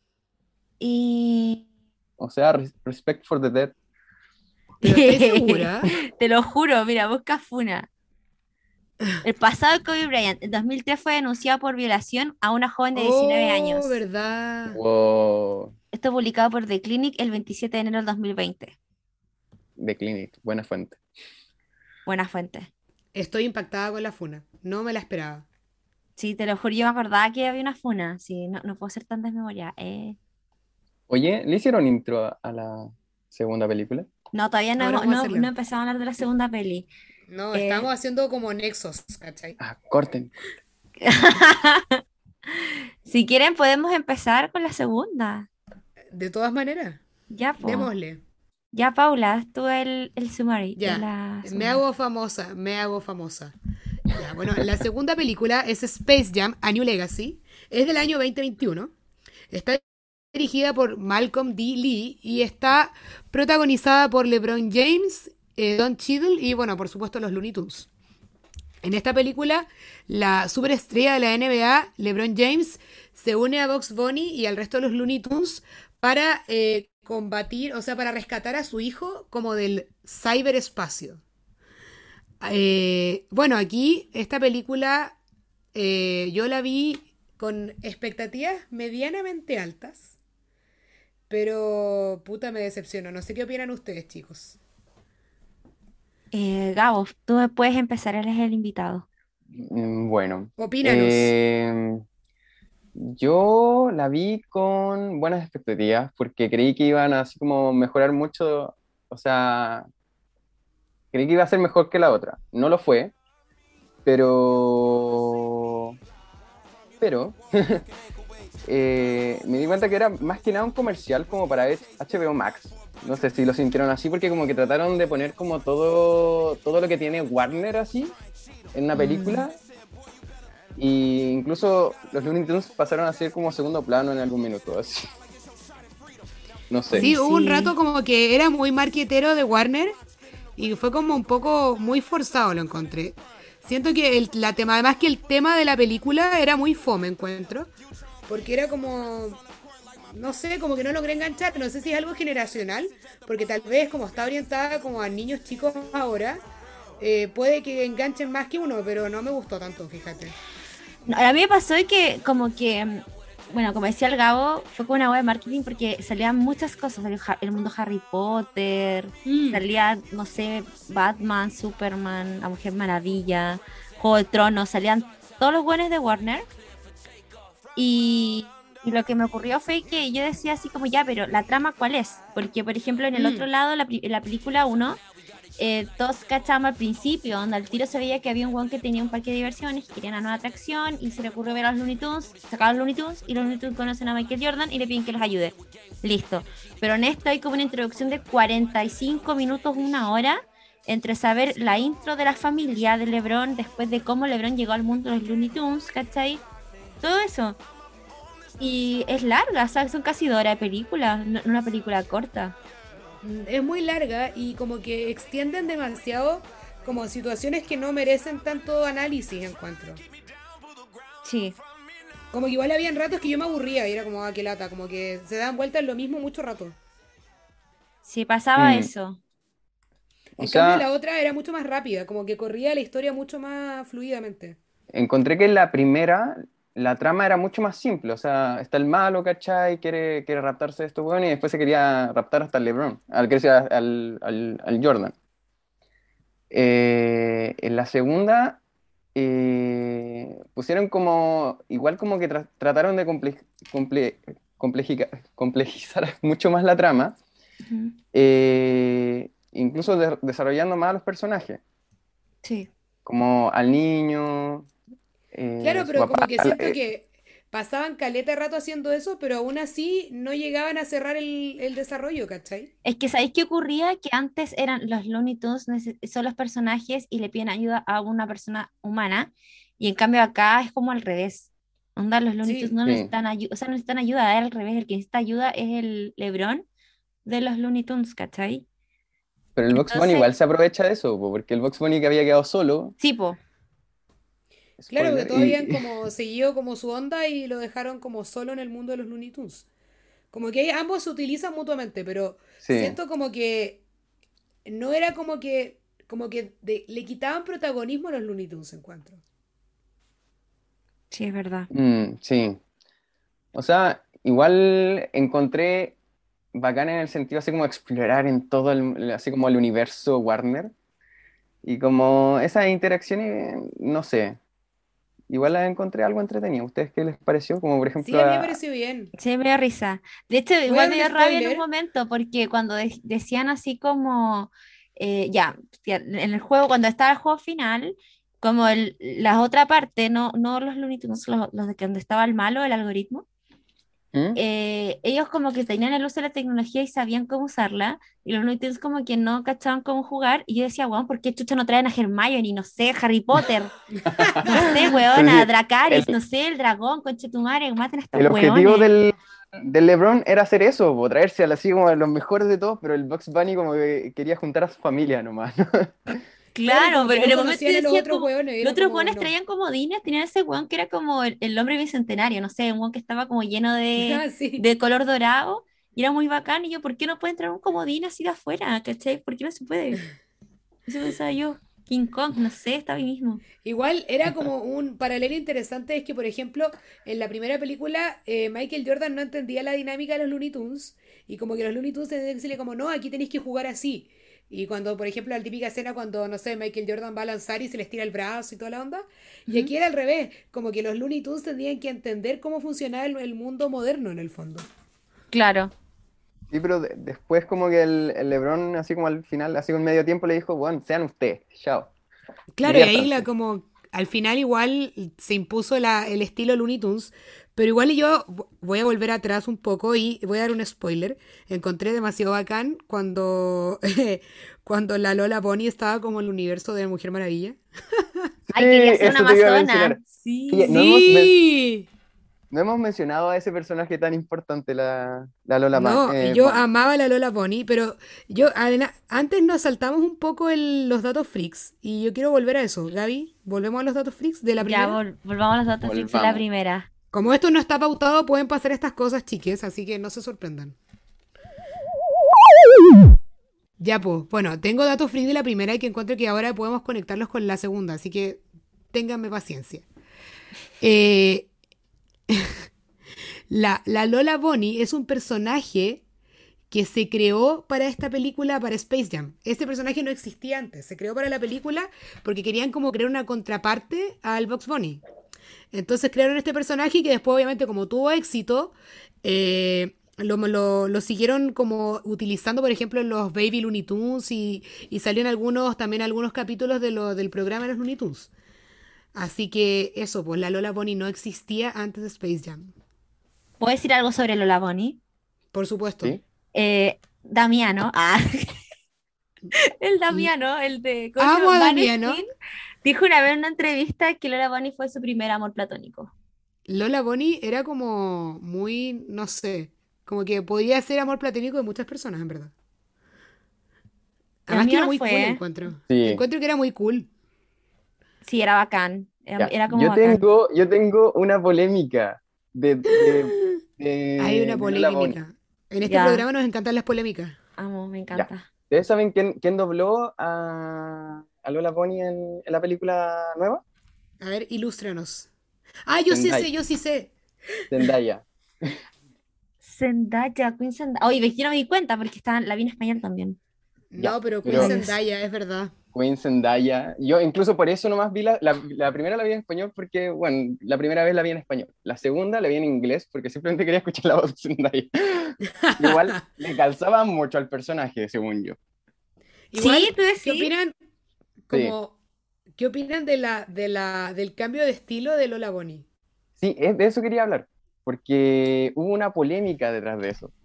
Y O sea, respect for the dead. ¿Pero estáis segura? te lo juro, mira, busca funa. El pasado de Kobe Bryant, en 2003 fue denunciado por violación a una joven de 19 Oh, años. ¿verdad? Wow. Esto publicado por The Clinic el 27 de enero del 2020. The Clinic, buena fuente. Buena fuente. Estoy impactada con la funa. No me la esperaba. Sí, te lo juro, yo me acordaba que había una funa. Sí, no puedo ser tan desmemoria. Oye, ¿le hicieron intro a la segunda película? No, todavía no, Ahora vamos a no hacerla. empezamos a hablar de la segunda peli. No, Eh, estamos haciendo como nexos, ¿cachai? Ah, corten. Si quieren, podemos empezar con la segunda. De todas maneras, Ya, po. démosle. Ya, Paula, haz tú el summary de Ya, la me segunda. hago famosa, me hago famosa. Ya, bueno, la segunda película es Space Jam: A New Legacy. Es del año 2021. Está dirigida por Malcolm D. Lee y está protagonizada por LeBron James, Don Cheadle y, bueno, por supuesto, los Looney Tunes. En esta película, la superestrella de la NBA, LeBron James, se une a Bugs Bunny y al resto de los Looney Tunes para combatir, o sea, para rescatar a su hijo como del ciberespacio. Bueno, aquí esta película yo la vi con expectativas medianamente altas. Pero, puta, me decepcionó. No sé qué opinan ustedes, chicos. Gabo, tú me puedes empezar, él es el invitado. Bueno, Opínanos. yo la vi con buenas expectativas porque creí que iban a así como mejorar mucho, o sea, creí que iba a ser mejor que la otra. No lo fue, pero, pero me di cuenta que era más que nada un comercial como para HBO Max. No sé si lo sintieron así porque como que trataron de poner como todo lo que tiene Warner así en una Mm. película. Y incluso los Looney Tunes pasaron a ser como segundo plano en algún minuto, así. No sé. Sí, hubo un rato Sí. como que era muy marquetero de Warner y fue como un poco muy forzado, lo encontré. Siento que la tema, además que el tema de la película era muy fome, encuentro, porque era como, no sé, como que no logré enganchar, no sé si es algo generacional, porque tal vez como está orientada como a niños chicos ahora, puede que enganchen más que uno, pero no me gustó tanto, fíjate. No, a mí me pasó que como que, bueno, como decía el Gabo, fue como una web de marketing porque salían muchas cosas, salió el mundo Harry Potter, Mm. salía, no sé, Batman, Superman, La Mujer Maravilla, Juego de Tronos, salían todos los buenos de Warner y lo que me ocurrió fue que yo decía así como ya, pero la trama ¿cuál es? Porque, por ejemplo, en el otro Mm. lado, en la película uno todos cachamos al principio, donde al tiro se veía que había un weón que tenía un parque de diversiones, que quería una nueva atracción y se le ocurrió ver a los Looney Tunes, sacar a los Looney Tunes y los Looney Tunes conocen a Michael Jordan y le piden que los ayude. Listo. Pero en esto hay como una introducción de 45 minutos, una hora, entre saber la intro de la familia de LeBron, después de cómo LeBron llegó al mundo de los Looney Tunes, ¿cachai? Todo eso. Y es larga, ¿sabes? Son casi 2 horas de película, no una película corta. Es muy larga y como que extienden demasiado como situaciones que no merecen tanto análisis, encuentro. Sí, Como que igual habían ratos que yo me aburría y era como, ah, qué lata, como que se dan vueltas en lo mismo mucho rato. sí pasaba Mm, eso. o En cambio la sea, otra era mucho más rápida, como que corría la historia mucho más fluidamente. encontré que en la primera la trama era mucho más simple. O sea, está el malo, ¿cachai? Quiere raptarse de estos hueones y después se quería raptar hasta el LeBron, al Jordan. En la segunda pusieron como, igual como que trataron de complejizar mucho más la trama, Ujú. incluso desarrollando más a los personajes, Sí. como al niño, Claro, su pero como papá. que siento que pasaban caleta de rato haciendo eso, pero aún así no llegaban a cerrar el desarrollo, ¿cachai? Es que ¿sabéis qué ocurría? Que antes eran los Looney Tunes, son los personajes y le piden ayuda a una persona humana, y en cambio acá es como al revés. Onda, los Looney Tunes Sí, no Sí, necesitan ayuda, o sea, no necesitan ayuda, es al revés, el que necesita ayuda es el LeBron de los Looney Tunes, ¿cachai? pero el Bugs Bunny Entonces, igual se aprovecha de eso, po, porque el Bugs Bunny que había quedado solo, sí, po, claro, porque spoiler, todos habían como seguido como su onda y lo dejaron como solo en el mundo de los Looney Tunes. Como que ambos se utilizan mutuamente, pero sí. siento como que no era le quitaban protagonismo a los Looney Tunes, encuentro. sí, es verdad. Sí. O sea, igual encontré bacán en el sentido así como explorar en todo así como el universo Warner y como esas interacciones, no sé, igual las encontré algo entretenido. ¿A ustedes qué les pareció? Como por Sí, ejemplo a mí me pareció bien. Sí, me dio risa. De hecho, Voy a igual dar me un dio rabia en un spoiler. momento, porque cuando decían así como, ya, en el juego, cuando estaba el juego final, como la otra parte, no los Looney Tunes, los de que donde estaba el malo, el algoritmo, ¿Mm? ellos como que tenían el uso de la tecnología y sabían cómo usarla, y los Looney Tunes como que no cachaban cómo jugar, y yo decía, weón, ¿por qué chucha no traen a Hermione? No sé, Harry Potter, no sé, weón, Pero a sí, el, Dracarys, no sé, el dragón, conchetumare, maten a estos el objetivo weones. del LeBron era hacer eso, po, traerse así como a los mejores de todos, pero el Bugs Bunny como que quería juntar a su familia nomás, ¿no? Claro, y Claro, como que pero en no el momento conocían yo a los decía otros como, hueones, y los era otros como, buenos no. traían comodines, tenían ese weón que era como el hombre bicentenario, no sé, un weón que estaba como lleno Ah, sí. de color dorado y era muy bacán. Y yo, ¿por qué no pueden traer un comodín así de afuera? ¿Cachai? ¿Por qué no se puede? Eso pensaba yo. King Kong, no sé, está ahí mismo. Igual era como un paralelo interesante, es que, por ejemplo, en la primera película, Michael Jordan no entendía la dinámica de los Looney Tunes, y como que los Looney Tunes tenían que decirle como, no, aquí tenéis que jugar así. Y cuando, por ejemplo, la típica escena cuando, no sé, Michael Jordan va a lanzar y se les tira el brazo y toda la onda, y Ujú. aquí era al revés, como que los Looney Tunes tenían que entender cómo funcionaba el mundo moderno en el fondo. Claro. Sí, pero después como que el LeBron, así como al final, así con medio tiempo, le dijo, bueno, sean ustedes, chao, Claro, y ahí diviértanse. como al final igual se impuso el estilo Looney Tunes, pero igual yo voy a volver atrás un poco y voy a dar un spoiler. Encontré demasiado bacán cuando, cuando la Lola Bunny estaba como en el universo de Mujer Maravilla. Sí, Ay, quería ser una eso te iba a amazona. mencionar. Sí, Sí. ¡Sí! no hemos mencionado a ese personaje tan importante, la Lola No, yo Bunny. amaba a la Lola Bunny, pero antes nos saltamos un poco los datos freaks y yo quiero volver a eso. Gaby, ¿volvemos a los datos freaks de la Ya, primera? volvamos a los datos fix de la Volvamos. primera. Como esto no está pautado, pueden pasar estas cosas, chiques, así que no se sorprendan. Ya, pues, bueno, tengo datos free de la primera y que encuentro que ahora podemos conectarlos con la segunda, así que ténganme paciencia. Eh, la Lola Bunny es un personaje que se creó para esta película, para Space Jam. Este personaje no existía antes, se creó para la película porque querían como crear una contraparte al Bugs Bunny. Entonces crearon este personaje que después, obviamente, como tuvo éxito, lo siguieron como utilizando, por ejemplo, en los Baby Looney Tunes y salió en también algunos capítulos del programa de los Looney Tunes. Así que eso, pues la Lola Bunny no existía antes de Space Jam. ¿Puedo decir algo sobre Lola Bunny? Por supuesto. ¿Sí? Damiano, el L- Damiano, el de, ¿cómo se Amo llama? a Maneskin, Damiano. dijo una vez en una entrevista que Lola Bunny fue su primer amor platónico. Lola Bunny era como muy, no sé, como que podía ser amor platónico de muchas personas, en verdad. El Además que mío era no muy cool, fue, encuentro. Sí. Encuentro que era muy cool. sí, era bacán, era, Ya. era como Yo bacán. tengo, yo tengo una polémica de, de, Hay una de Lola Bunny. polémica. En este Ya, programa nos encantan las polémicas. amo, me Ya. encanta. ¿Ustedes saben quién dobló a Lola Bunny en la película nueva? A ver, ilústranos. Ah, yo sí Zendaya. sé, yo sí sé. Zendaya. Zendaya, Queen Zendaya. Oye, ves que no me di cuenta porque la vi en español también. Ya. No, pero Queen Pero Rayos. Zendaya, es verdad. Queen Zendaya. Yo incluso por eso nomás vi la primera la vi en español porque, bueno, la primera vez la vi en español. La segunda la vi en inglés porque simplemente quería escuchar la voz de Zendaya. Igual le calzaba mucho al personaje, según yo. Sí, Igual, tú ¿qué decís. opinan? Sí, Como, ¿qué opinan del cambio de estilo de Lola Bunny? sí, de eso quería hablar. Porque hubo una polémica detrás de eso.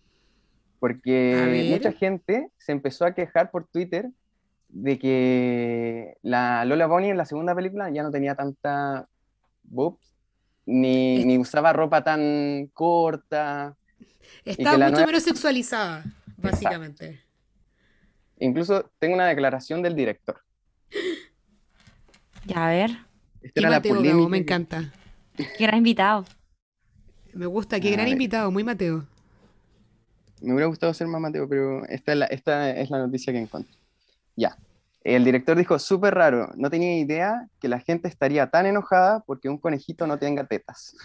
A Porque mucha ver. gente se empezó a quejar por Twitter de que la Lola Bunny en la segunda película ya no tenía tanta boobs, es- ni usaba ropa tan corta, y Está que la mucho nueva... menos sexualizada, Exacto. básicamente. Incluso tengo una declaración del director. Ya, a ver. Esta Qué era la Mateo, Gabo, me polémica que... encanta. Qué gran invitado. Me gusta, qué A gran ver, invitado, muy Mateo. me hubiera gustado ser más Mateo, pero esta es la noticia que encontré. Ya. El director dijo, súper raro, no tenía idea que la gente estaría tan enojada porque un conejito no tenga tetas.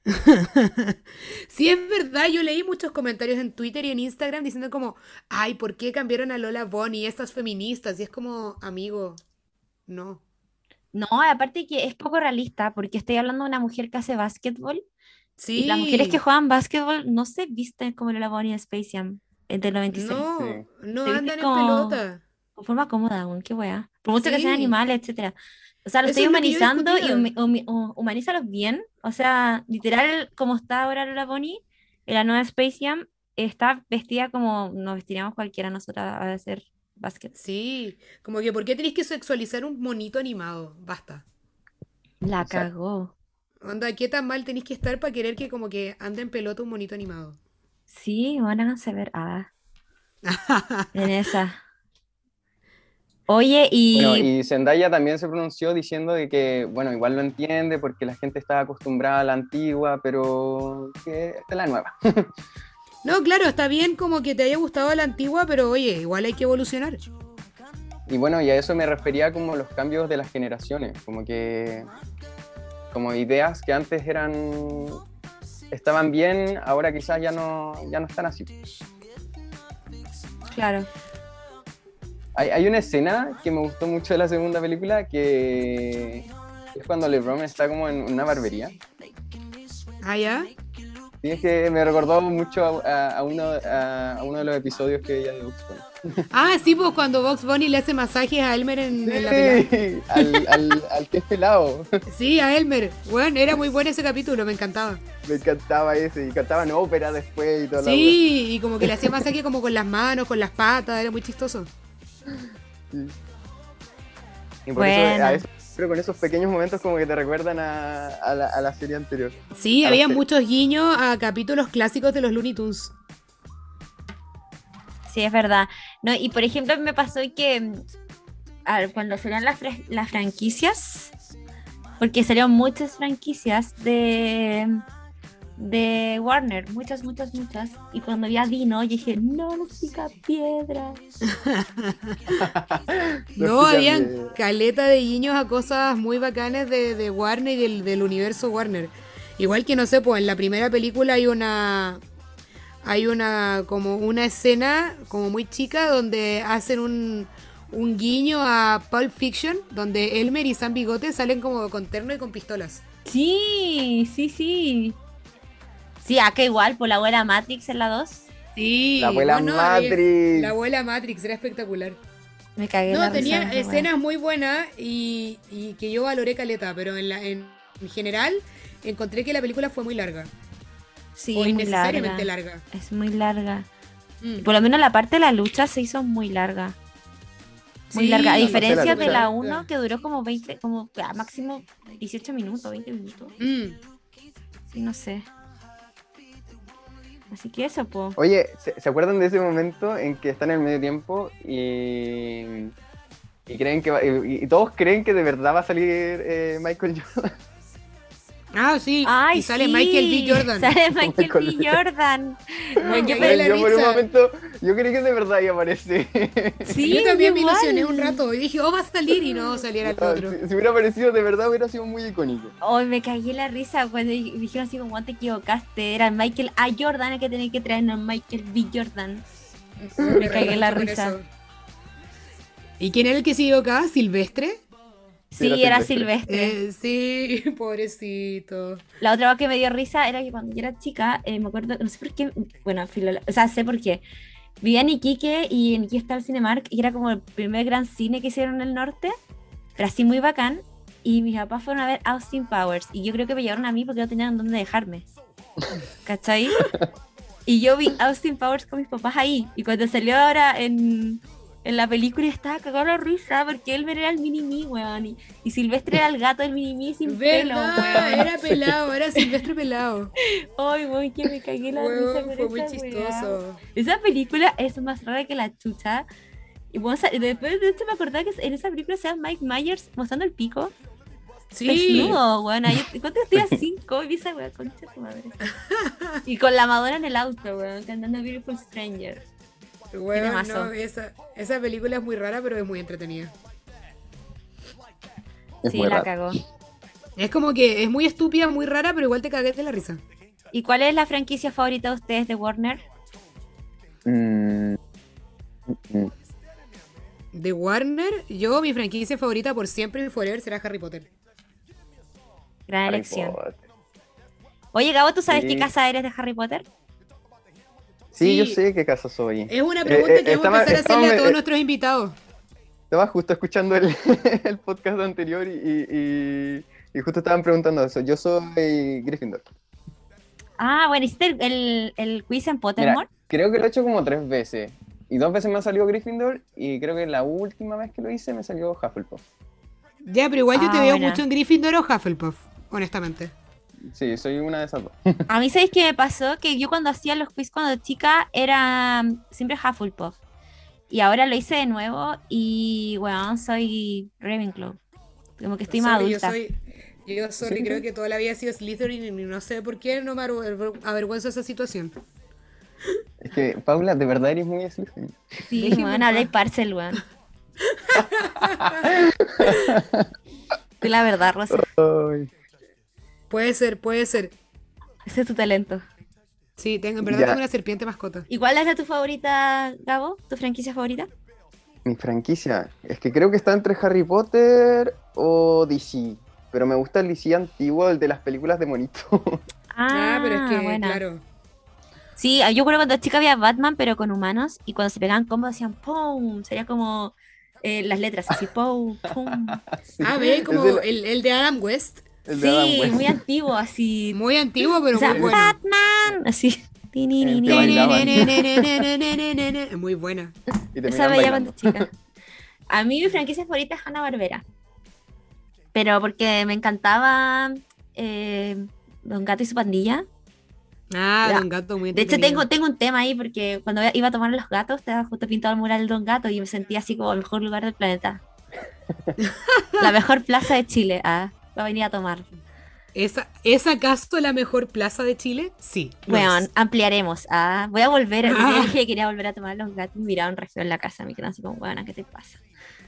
Sí, es verdad, yo leí muchos comentarios en Twitter y en Instagram diciendo como, ay, ¿por qué cambiaron a Lola Bunny, estas feministas? Y es como, amigo, no. No, aparte que es poco realista porque estoy hablando de una mujer que hace básquetbol y las mujeres que Sí, juegan básquetbol no se visten como Lola Bunny de Space Jam del 96. no, Sí. no Se visten andan en como pelota. con forma cómoda, weón, qué wea. Por mucho que sean Sí, animales, etcétera. O sea, lo eso estoy es lo que yo humanizando y discutía. humanízalos bien. O sea, literal, como está ahora Lola Bunny, en la nueva Space Jam, está vestida como nos vestiríamos cualquiera nosotras a hacer básquet. Sí, como que ¿por qué tenéis que sexualizar un monito animado? Basta. La Exacto. cagó. Onda, ¿qué tan mal tenéis que estar para querer que como que ande en pelota un monito animado? Sí, van a saber. En esa. Oye, Bueno, y y Zendaya también se pronunció diciendo de que, bueno, igual lo entiende porque la gente estaba acostumbrada a la antigua, pero que esta es la nueva. No, claro, está bien como que te haya gustado la antigua, pero oye, igual hay que evolucionar. Y bueno, y a eso me refería como los cambios de las generaciones, como ideas que antes estaban bien, ahora quizás ya no están así. Claro. Hay una escena que me gustó mucho de la segunda película, que es cuando LeBron está como en una barbería. Ah, ¿ya? Y es que me recordó mucho a uno de los episodios que veía de Bugs Bunny. Ah, sí, pues cuando Bugs Bunny le hace masajes a Elmer en la pelada. Sí, al que es pelado. Sí, a Elmer. Bueno, era muy bueno ese capítulo, me encantaba. Me encantaba ese, y cantaban ópera después y todo. Sí, y como que le hacía masaje como con las manos, con las patas, era muy chistoso. Y por Bueno. eso, pero con esos pequeños momentos como que te recuerdan a la serie anterior. Sí, A la había serie. muchos guiños a capítulos clásicos de los Looney Tunes. Sí, es verdad. No, y por ejemplo, me pasó que cuando salían las franquicias, porque salieron muchas franquicias de Warner, muchas, muchas, muchas. Y cuando vi a Dino, yo dije, no, pica piedra. No, Los habían chicas caleta de guiños a cosas muy bacanas de Warner y del universo Warner. Igual que, no sé, pues en la primera película hay como una escena como muy chica donde hacen un guiño a Pulp Fiction, donde Elmer y Sam Bigote salen como con terno y con pistolas. Sí, sí, sí. Sí, acá igual, por la abuela Matrix en la 2. Sí, La abuela Matrix. la abuela Matrix era espectacular. Me cagué No, la risa tenía de esa wea. escenas muy buenas y que yo valoré caleta, pero en general encontré que la película fue muy larga. Sí, O es muy innecesariamente larga. larga. Es muy larga. Mm. Por lo menos la parte de la lucha se hizo muy larga. Muy Sí, larga. A la diferencia parte de de la la lucha. 1, que duró como 20, como máximo 18 minutos, 20 minutos. Mm. Sí, no sé. Así que eso, po. Oye, ¿se acuerdan de ese momento en que están en el medio tiempo y creen que y todos creen que de verdad va a salir Michael Jordan? Ah, sí. Ay, y sale sí. Michael B. Jordan. Sale Michael Michael B. Jordan. Me Yo cagué de la Yo por un risa. momento, yo creí que de verdad iba a aparecer. Sí, Yo también me igual. ilusioné un rato y dije, oh, va a salir y no, saliera el otro. Si hubiera aparecido de verdad hubiera sido muy icónico. Hoy me cagué la risa cuando dijeron así como te equivocaste. Era Michael A. Jordan el que tenía que traernos Michael B. Jordan. Me cagué la Con risa. eso. ¿Y quién era el que siguió acá? ¿Silvestre? Sí, era era Silvestre. Silvestre. Sí, pobrecito. La otra cosa que me dio risa era que cuando yo era chica, me acuerdo, no sé por qué, bueno, o sea, sé por qué. Vivía en Iquique y en Iquique estaba el Cinemark y era como el primer gran cine que hicieron en el norte, pero así muy bacán. Y mis papás fueron a ver Austin Powers y yo creo que me llevaron a mí porque no tenían dónde dejarme. ¿Cachai? Y yo vi Austin Powers con mis papás ahí. Y cuando salió ahora en la película estaba cagado la risa porque él era el mini-me, weón. Y Silvestre era el gato del mini-me sin pelo, ¿Verdad? weón. Era pelado, era Silvestre pelado. Ay, weón, que me cagué la risa Weón, con fue muy esa chistoso. weá. Esa película es más rara que la chucha. Y bueno, después de esto me acordaba que en esa película se llama Mike Myers mostrando el pico. Sí. Desnudo, weón. ¿Cuánto días? 5 y vi esa weá, concha de tu madre. Y con la Madonna en el auto, weón, cantando Beautiful Stranger. Weón, temazo. no, esa película es muy rara, pero es muy entretenida. Es Sí, muy la raro. cagó. Es como que es muy estúpida, muy rara, pero igual te cagué de la risa. ¿Y cuál es la franquicia favorita de ustedes de Warner? Mm, mm. De Warner, mi franquicia favorita por siempre y forever será Harry Potter. Gran Harry elección. Potter. Oye, Gabo, ¿tú sabes Sí. qué casa eres de Harry Potter? Sí, yo Sí. sé qué casa soy. Es una pregunta que vamos a empezar a hacerle a todos me- nuestros invitados. Estaba justo escuchando el, el podcast anterior y justo estaban preguntando eso. Yo soy Gryffindor. Ah, bueno, ¿hiciste el quiz en Mira, Pottermore? creo que lo he hecho como 3 veces. Y 2 veces me ha salido Gryffindor y creo que la última vez que lo hice me salió Hufflepuff. Ya, pero igual yo te Ah, veo buena. mucho en Gryffindor o Hufflepuff, honestamente. Sí, soy una de esas dos. A mí, ¿sabéis qué me pasó? Que yo cuando hacía los quiz cuando chica era siempre Hufflepuff. Y ahora lo hice de nuevo y, bueno, soy Ravenclaw. Como que estoy más Sorry, adulta. sorry, creo que toda la vida he sido Slytherin y no sé por qué no me avergüenzo esa situación. Es que, Paula, de verdad eres muy Slytherin. Sí, Déjenme weón, en habláis paz. parcel, weón. Di la verdad, Rosa. Ay, Puede ser, puede ser. Ese es tu talento. Sí, en verdad ya, tengo una serpiente mascota. ¿Y cuál es la tu favorita, Gabo? ¿Tu franquicia favorita? mi franquicia. Es que creo que está entre Harry Potter o DC. Pero me gusta el DC antiguo, el de las películas de monito. Ah, pero es que, buena. claro. Sí, yo creo que cuando chica había Batman, pero con humanos, y cuando se pegaban combos decían ¡pum! Sería como las letras, así ¡pum! ¡pum! Sí, Ah, ve, es como el de Adam West. el de Adam Sí, West. muy antiguo, así. Muy antiguo, pero O sea, muy bueno. ¡Batman! Así. El que bailaban. Muy buena. Y Esa terminaban veía bailando. cuando chica. A mí mi franquicia favorita es Hanna-Barbera, pero porque me encantaba Don Gato y su pandilla. Ah, Ya. Don Gato, muy De hecho, entretenido. tengo un tema ahí porque cuando iba a tomar a los gatos, estaba justo pintado el mural del Don Gato y me sentía así como el mejor lugar del planeta. La mejor plaza de Chile. Ah, va a venir a tomar. ¿Es acaso la mejor plaza de Chile? Sí, lo Bueno, es. ampliaremos. Ah, voy a volver. Yo Ah. dije que quería volver a tomar los gatos y me miraron re feo en la casa. Me quedaron así como, bueno, ¿qué te pasa?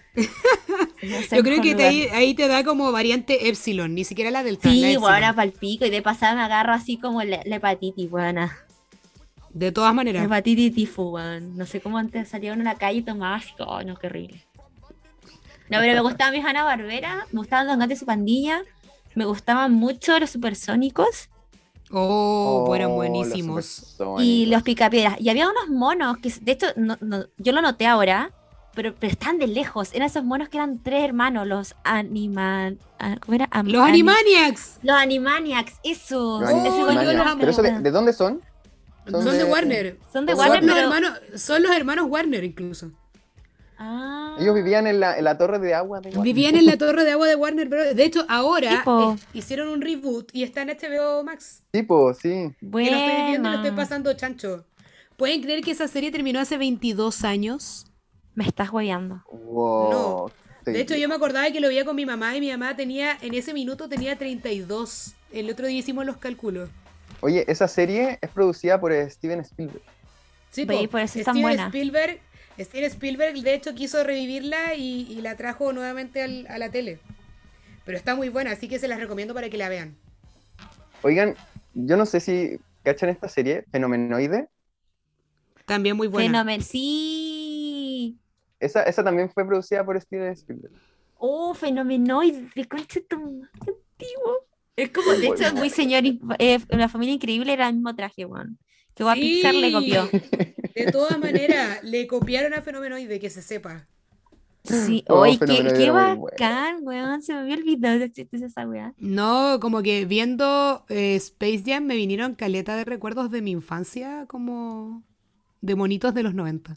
Yo creo que ahí te da como variante Epsilon, ni siquiera la delta, la Sí, Epsilon. bueno, palpico. Y de pasada me agarro así como la hepatitis, buena. De todas La maneras. hepatitis tifus, weón. No sé cómo antes salía uno a la calle y tomaba así. Oh, no, qué horrible. No, pero me gustaba mi Hanna-Barbera. Me gustaban los gatos y su pandilla. Me gustaban mucho los supersónicos Oh, eran Oh, buenísimos. y los supersónicos. picapiedras. Y había unos monos que, de hecho, yo lo noté ahora, pero estaban de lejos. Eran esos monos que eran tres hermanos, los ¿cómo era? ¡Los Animaniacs! Los Animaniacs, eso. Los Ese Oh, gol yo yo los lo amo. ¿Pero eso amé. de dónde son? Son de Warner. Son de Son Warner, Son los pero... hermanos, son los hermanos Warner incluso. Ah, Ellos vivían en la torre de agua de Warner. Vivían en la torre de agua de Warner Bros. De hecho, ahora Tipo. hicieron un reboot y está en HBO Max. Tipo, sí. Que lo estoy viendo y lo estoy Buena. pasando chancho. ¿Pueden creer que esa serie terminó hace 22 años? Me estás hueveando. Wow. No. Sí. De hecho, yo me acordaba que lo veía con mi mamá y mi mamá en ese minuto tenía 32. El otro día hicimos los cálculos. Oye, esa serie es producida por Steven Spielberg. Sí, Ve, po, por eso es tan buena. Steven Spielberg, de hecho, quiso revivirla y la trajo nuevamente a la tele. Pero está muy buena, así que se las recomiendo para que la vean. Oigan, yo no sé si cachan esta serie, Fenomenoide. También muy buena. Fenómeno. Sí. Esa también fue producida por Steven Spielberg. Oh, Fenomenoide. Concha tu madre, qué antiguo. Es como, de hecho, es muy señor. La familia increíble era el mismo traje, weón. Que a Pixar le copió. De todas maneras, le copiaron a Fenomenoide, que se sepa. Sí, Oh, oye, Fenomenoide qué era muy bueno. bacán, weón. Se me había olvidado que existe esa weá. No, como que viendo Space Jam me vinieron caleta de recuerdos de mi infancia, como de monitos de los 90.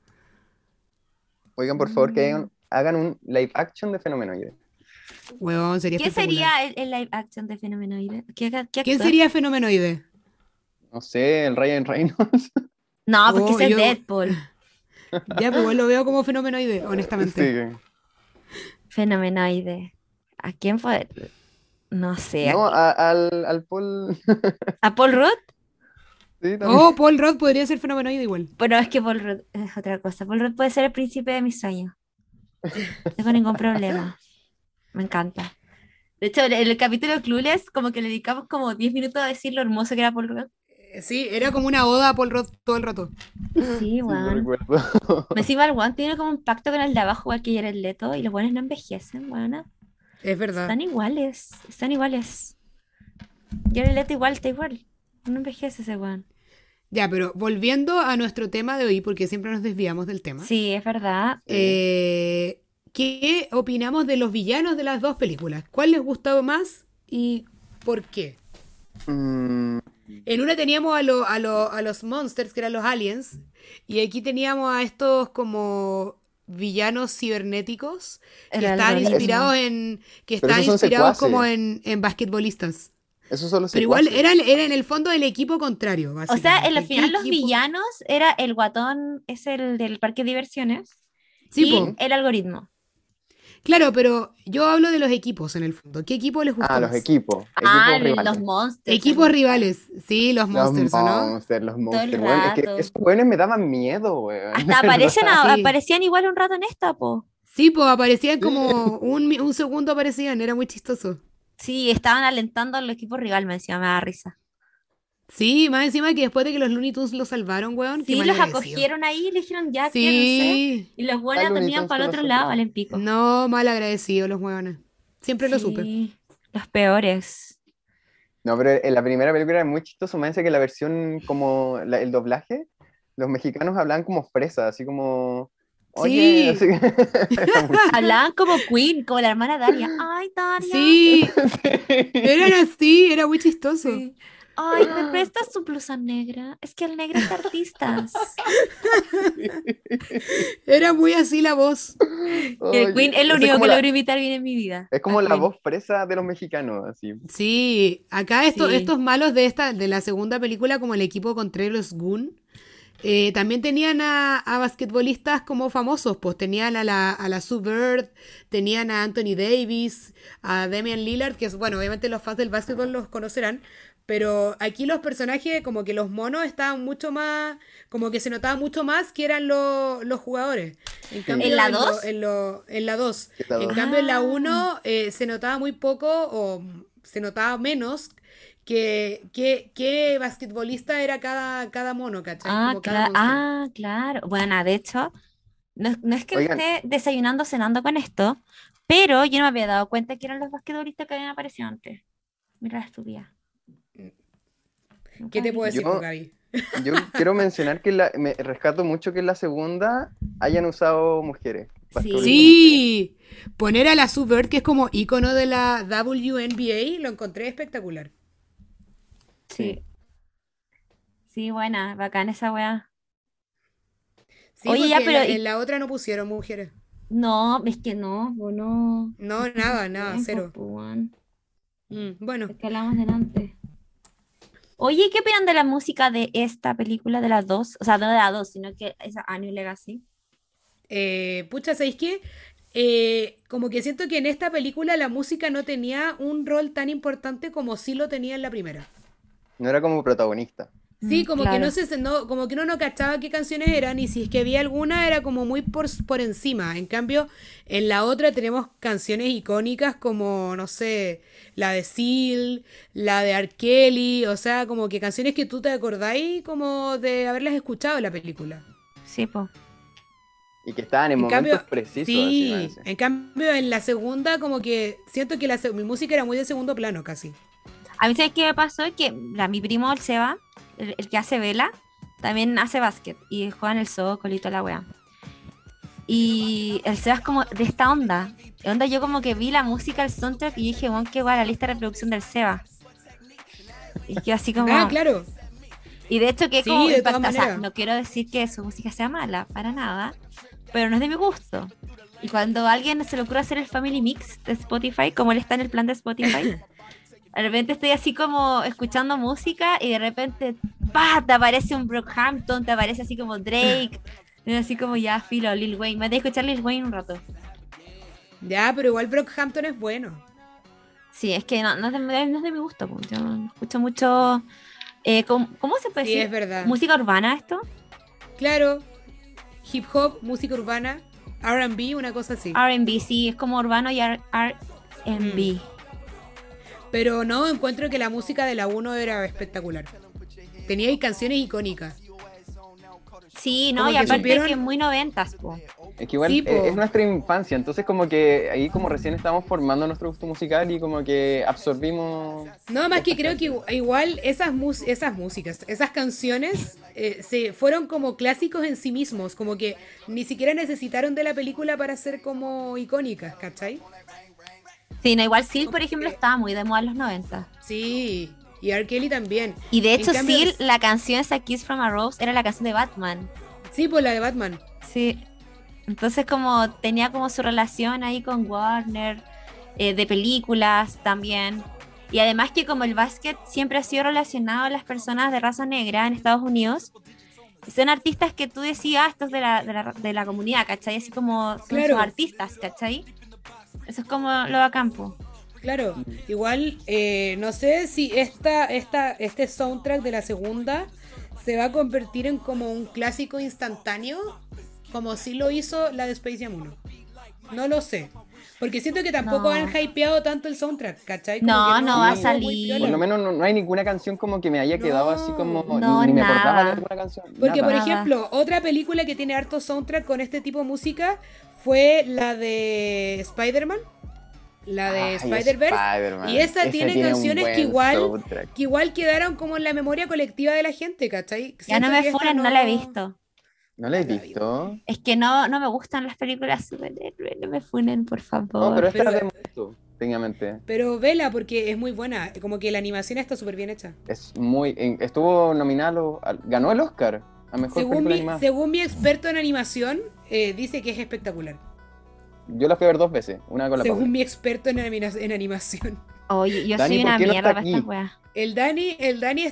Oigan, por favor, que hagan un live action de Fenomenoide. Huevón, sería ¿Qué espectacular. sería el live action de Fenomenoide? ¿Qué ¿Quién actor? sería Fenomenoide? No sé, el Ryan Reynolds. No, porque Oh, ese es yo- Deadpool. Ya, pero igual lo veo como Fenomenoide, honestamente. Sí. Fenomenoide. ¿A quién fue? No sé. No, al Paul. ¿A Paul Rudd? Sí, también. Oh, Paul Rudd podría ser Fenomenoide igual. Bueno, es que Paul Rudd es otra cosa. Paul Rudd puede ser el príncipe de mis sueños. No tengo ningún problema. Me encanta. De hecho, el capítulo de Clueless, como que le dedicamos como 10 minutos a decir lo hermoso que era Paul Rudd. Sí, era como una oda a Paul Rudd todo el rato. Sí, Sí, lo weón. recuerdo. Encima el weón tiene como un pacto con el de abajo, igual que Jared Leto, y los buenos no envejecen, weón. Es verdad. Están iguales, están iguales. Jared Leto igual, está igual. No envejece ese weón. Ya, pero volviendo a nuestro tema de hoy, porque siempre nos desviamos del tema. Sí, es verdad. ¿Qué opinamos de los villanos de las dos películas? ¿Cuál les gustó más y por qué? Mm, En una teníamos a los monsters, que eran los aliens, y aquí teníamos a estos como villanos cibernéticos que El estaban algoritmo. inspirados Pero esos son inspirados secuaces. como en basquetbolistas. esos son los Pero igual secuaces. era en el fondo el equipo contrario, O sea, básicamente. en la final ¿Qué los equipo? villanos era el guatón, es el del parque de diversiones, Sí, y po. el algoritmo. Claro, pero yo hablo de los equipos en el fondo. ¿Qué equipo les gustó Ah, los más? equipos. Ah, Equipos rivales. los monsters. Equipos rivales. Sí, los monsters, ¿o no? Los Todo el monsters, weón. Es que rato. esos weones me daban miedo, weón. Hasta aparecen, Sí. aparecían igual un rato en esta, po. Sí, pues aparecían como un segundo aparecían, era muy chistoso. Sí, estaban alentando al equipo rival, me decía, me da risa. Sí, más encima que después de que los Looney Tunes lo salvaron, weón, qué Sí, mal los agradecido. acogieron ahí y le dijeron, ya, quédense. Sí, Y los Tal buenos Looney dormían Tunes para con el otro lado, nosotros. valen pico. no, mal agradecido los weones. Siempre lo supe. Sí, los peores. No, pero en la primera película era muy chistoso, me parece que la versión como el doblaje, los mexicanos hablaban como fresa, así como, oye, Sí, así que era muy chistoso. Hablaban como Queen, como la hermana Dalia. Ay, Dalia. sí, eran Sí. así, era muy chistoso. Sí. Ay, ¿me prestas tu blusa negra? Es que el negro es de artistas. Era muy así la voz. Y el Oye, Queen es lo esa es único como que logro imitar bien en mi vida. es A como la Queen. voz fresa de los mexicanos, así. Sí, acá Sí. estos malos de la segunda película, como el equipo contrario, los Goon, también tenían a basquetbolistas como famosos, pues tenían a la Sue Bird, tenían a Anthony Davis, a Damian Lillard, que es, bueno, obviamente los fans del básquetbol los conocerán, pero aquí los personajes, como que los monos estaban mucho más, como que se notaba mucho más que eran los jugadores. En Sí, ¿En cambio, la 2? en la 2. es la En dos. cambio, en la Ah, 1 se notaba muy poco o se notaba menos que basquetbolista era cada mono, ¿cachai? Como cada monstruo. claro. Bueno, de hecho, no es que me Oigan, esté desayunando, cenando con esto, pero yo no me había dado cuenta que eran los basquetbolistas que habían aparecido antes. Mira la estúpida. ¿Qué Nunca me te di puedo decir, cuenta. pues, yo, Gaby? yo quiero mencionar que me rescato mucho que en la segunda hayan usado mujeres, basquetbolistas Sí, mujeres. Sí, poner a la Sue Bird, que es como icono de la WNBA, lo encontré espectacular. Sí. sí, sí, buena, bacán esa weá. Sí, Oye, ya, porque en pero la, en la otra no pusieron mujeres. no, es que no, pues no, No, no tenemos nada, nada, tiempo, cero. pues, weón. Bueno, Es que hablamos delante. Oye, ¿qué opinan de la música de esta película, de las dos? O sea, no de las dos, sino que esa A New Legacy. pucha, ¿sabéis qué? Como que siento que en esta película la música no tenía un rol tan importante como sí lo tenía en la primera. No era como protagonista. Sí, como que no Claro. se, no, como que uno no cachaba qué canciones eran y si es que había alguna era como muy por encima. En cambio, en la otra tenemos canciones icónicas como, no sé, la de Seal, la de R. Kelly, o sea, como que canciones que tú te acordáis como de haberlas escuchado en la película. Sí, pues. Y que estaban en En momentos cambio, precisos, así me sí, parece. en cambio en la segunda como que siento que mi música era muy de segundo plano casi. A mí, ¿sabes qué me pasó? Que mi primo, el Seba, el que hace vela, también hace básquet y juega en el Zócalo y toda la weá. Y el Seba es como de esta onda. Onda, yo como que vi la música, el soundtrack y dije, bueno, qué guay, la lista de reproducción del Seba. Y que así Ah, como. claro. Y de hecho que como Sí, de todas impacta, o sea, maneras. no quiero decir que su música sea mala, para nada, pero no es de mi gusto. Y cuando a alguien se le ocurre hacer el Family Mix de Spotify, como él está en el plan de Spotify, de repente estoy así como escuchando música y de repente, ¡pah! Te aparece un Brockhampton, te aparece así como Drake, y así como ya, filo, Lil Wayne. Me voy a escuchar Lil Wayne un rato. Ya, pero igual Brockhampton es bueno. Sí, es que no es no es de mi gusto, pues. Yo no escucho mucho. ¿Cómo se puede Sí, decir? es verdad. ¿Música urbana esto? Claro, hip hop, música urbana, R&B, una cosa así. R&B, sí, es como urbano y R&B. Pero no, encuentro que la música de la uno era espectacular. Tenía ahí canciones icónicas. Sí, ¿no? Como Y que aparte que supieron... muy noventas, po. Es que igual Sí, es po. nuestra infancia, entonces como que ahí como recién estamos formando nuestro gusto musical y como que absorbimos No, más que estas creo que canciones. igual esas músicas, esas canciones se fueron como clásicos en sí mismos, como que ni siquiera necesitaron de la película para ser como icónicas, ¿cachai? Sí, no, igual Seal, Como por ejemplo, que- estaba muy de moda en los 90. sí, y R. Kelly también. Y de En hecho, cambio, Seal, la canción esa Kiss from a Rose era la canción de Batman. sí, pues la de Batman. Sí. Entonces como tenía como su relación ahí con Warner, de películas también. Y además que como el básquet siempre ha sido relacionado a las personas de raza negra en Estados Unidos, son artistas que tú decías, estos de la comunidad, ¿cachai? Así como son sus Claro. artistas, ¿cachai? Eso es como lo bacán, po. Claro, igual no sé si este soundtrack de la segunda se va a convertir en como un clásico instantáneo, como sí lo hizo la de Space Jam 1. No lo sé. Porque siento que tampoco No. han hypeado tanto el soundtrack, ¿cachai? Como No, que no va a estuvo muy salir. piola. Por lo menos no hay ninguna canción como que me haya quedado así como, No, ni me acordaba de nada. alguna canción, Porque, por nada. Nada. ejemplo, otra película que tiene harto soundtrack con este tipo de música fue la de Spider-Man, la de Ay, Spider-Verse. Spider-Man. Y esa Ese tiene un canciones que buen igual, soundtrack. que igual quedaron como en la memoria colectiva de la gente, ¿cachai? Ya no Siento me que esta funen, no la he visto. ¿No la he la vi. visto? Es que no me gustan las películas superhéroes, no me funen, por No, favor. pero esta Pero, es de mucho, técnicamente. pero vela porque es muy buena, como que la animación está súper bien hecha. Es muy... estuvo nominado, ganó el Oscar a Mejor Película Animada. Según mi experto en animación, dice que es espectacular. Yo la fui a ver 2 veces, una con la Paula. Según mi experto en animación. Oye, yo Dani, soy ¿por una qué no mierda está para estas aquí? weas. El Dani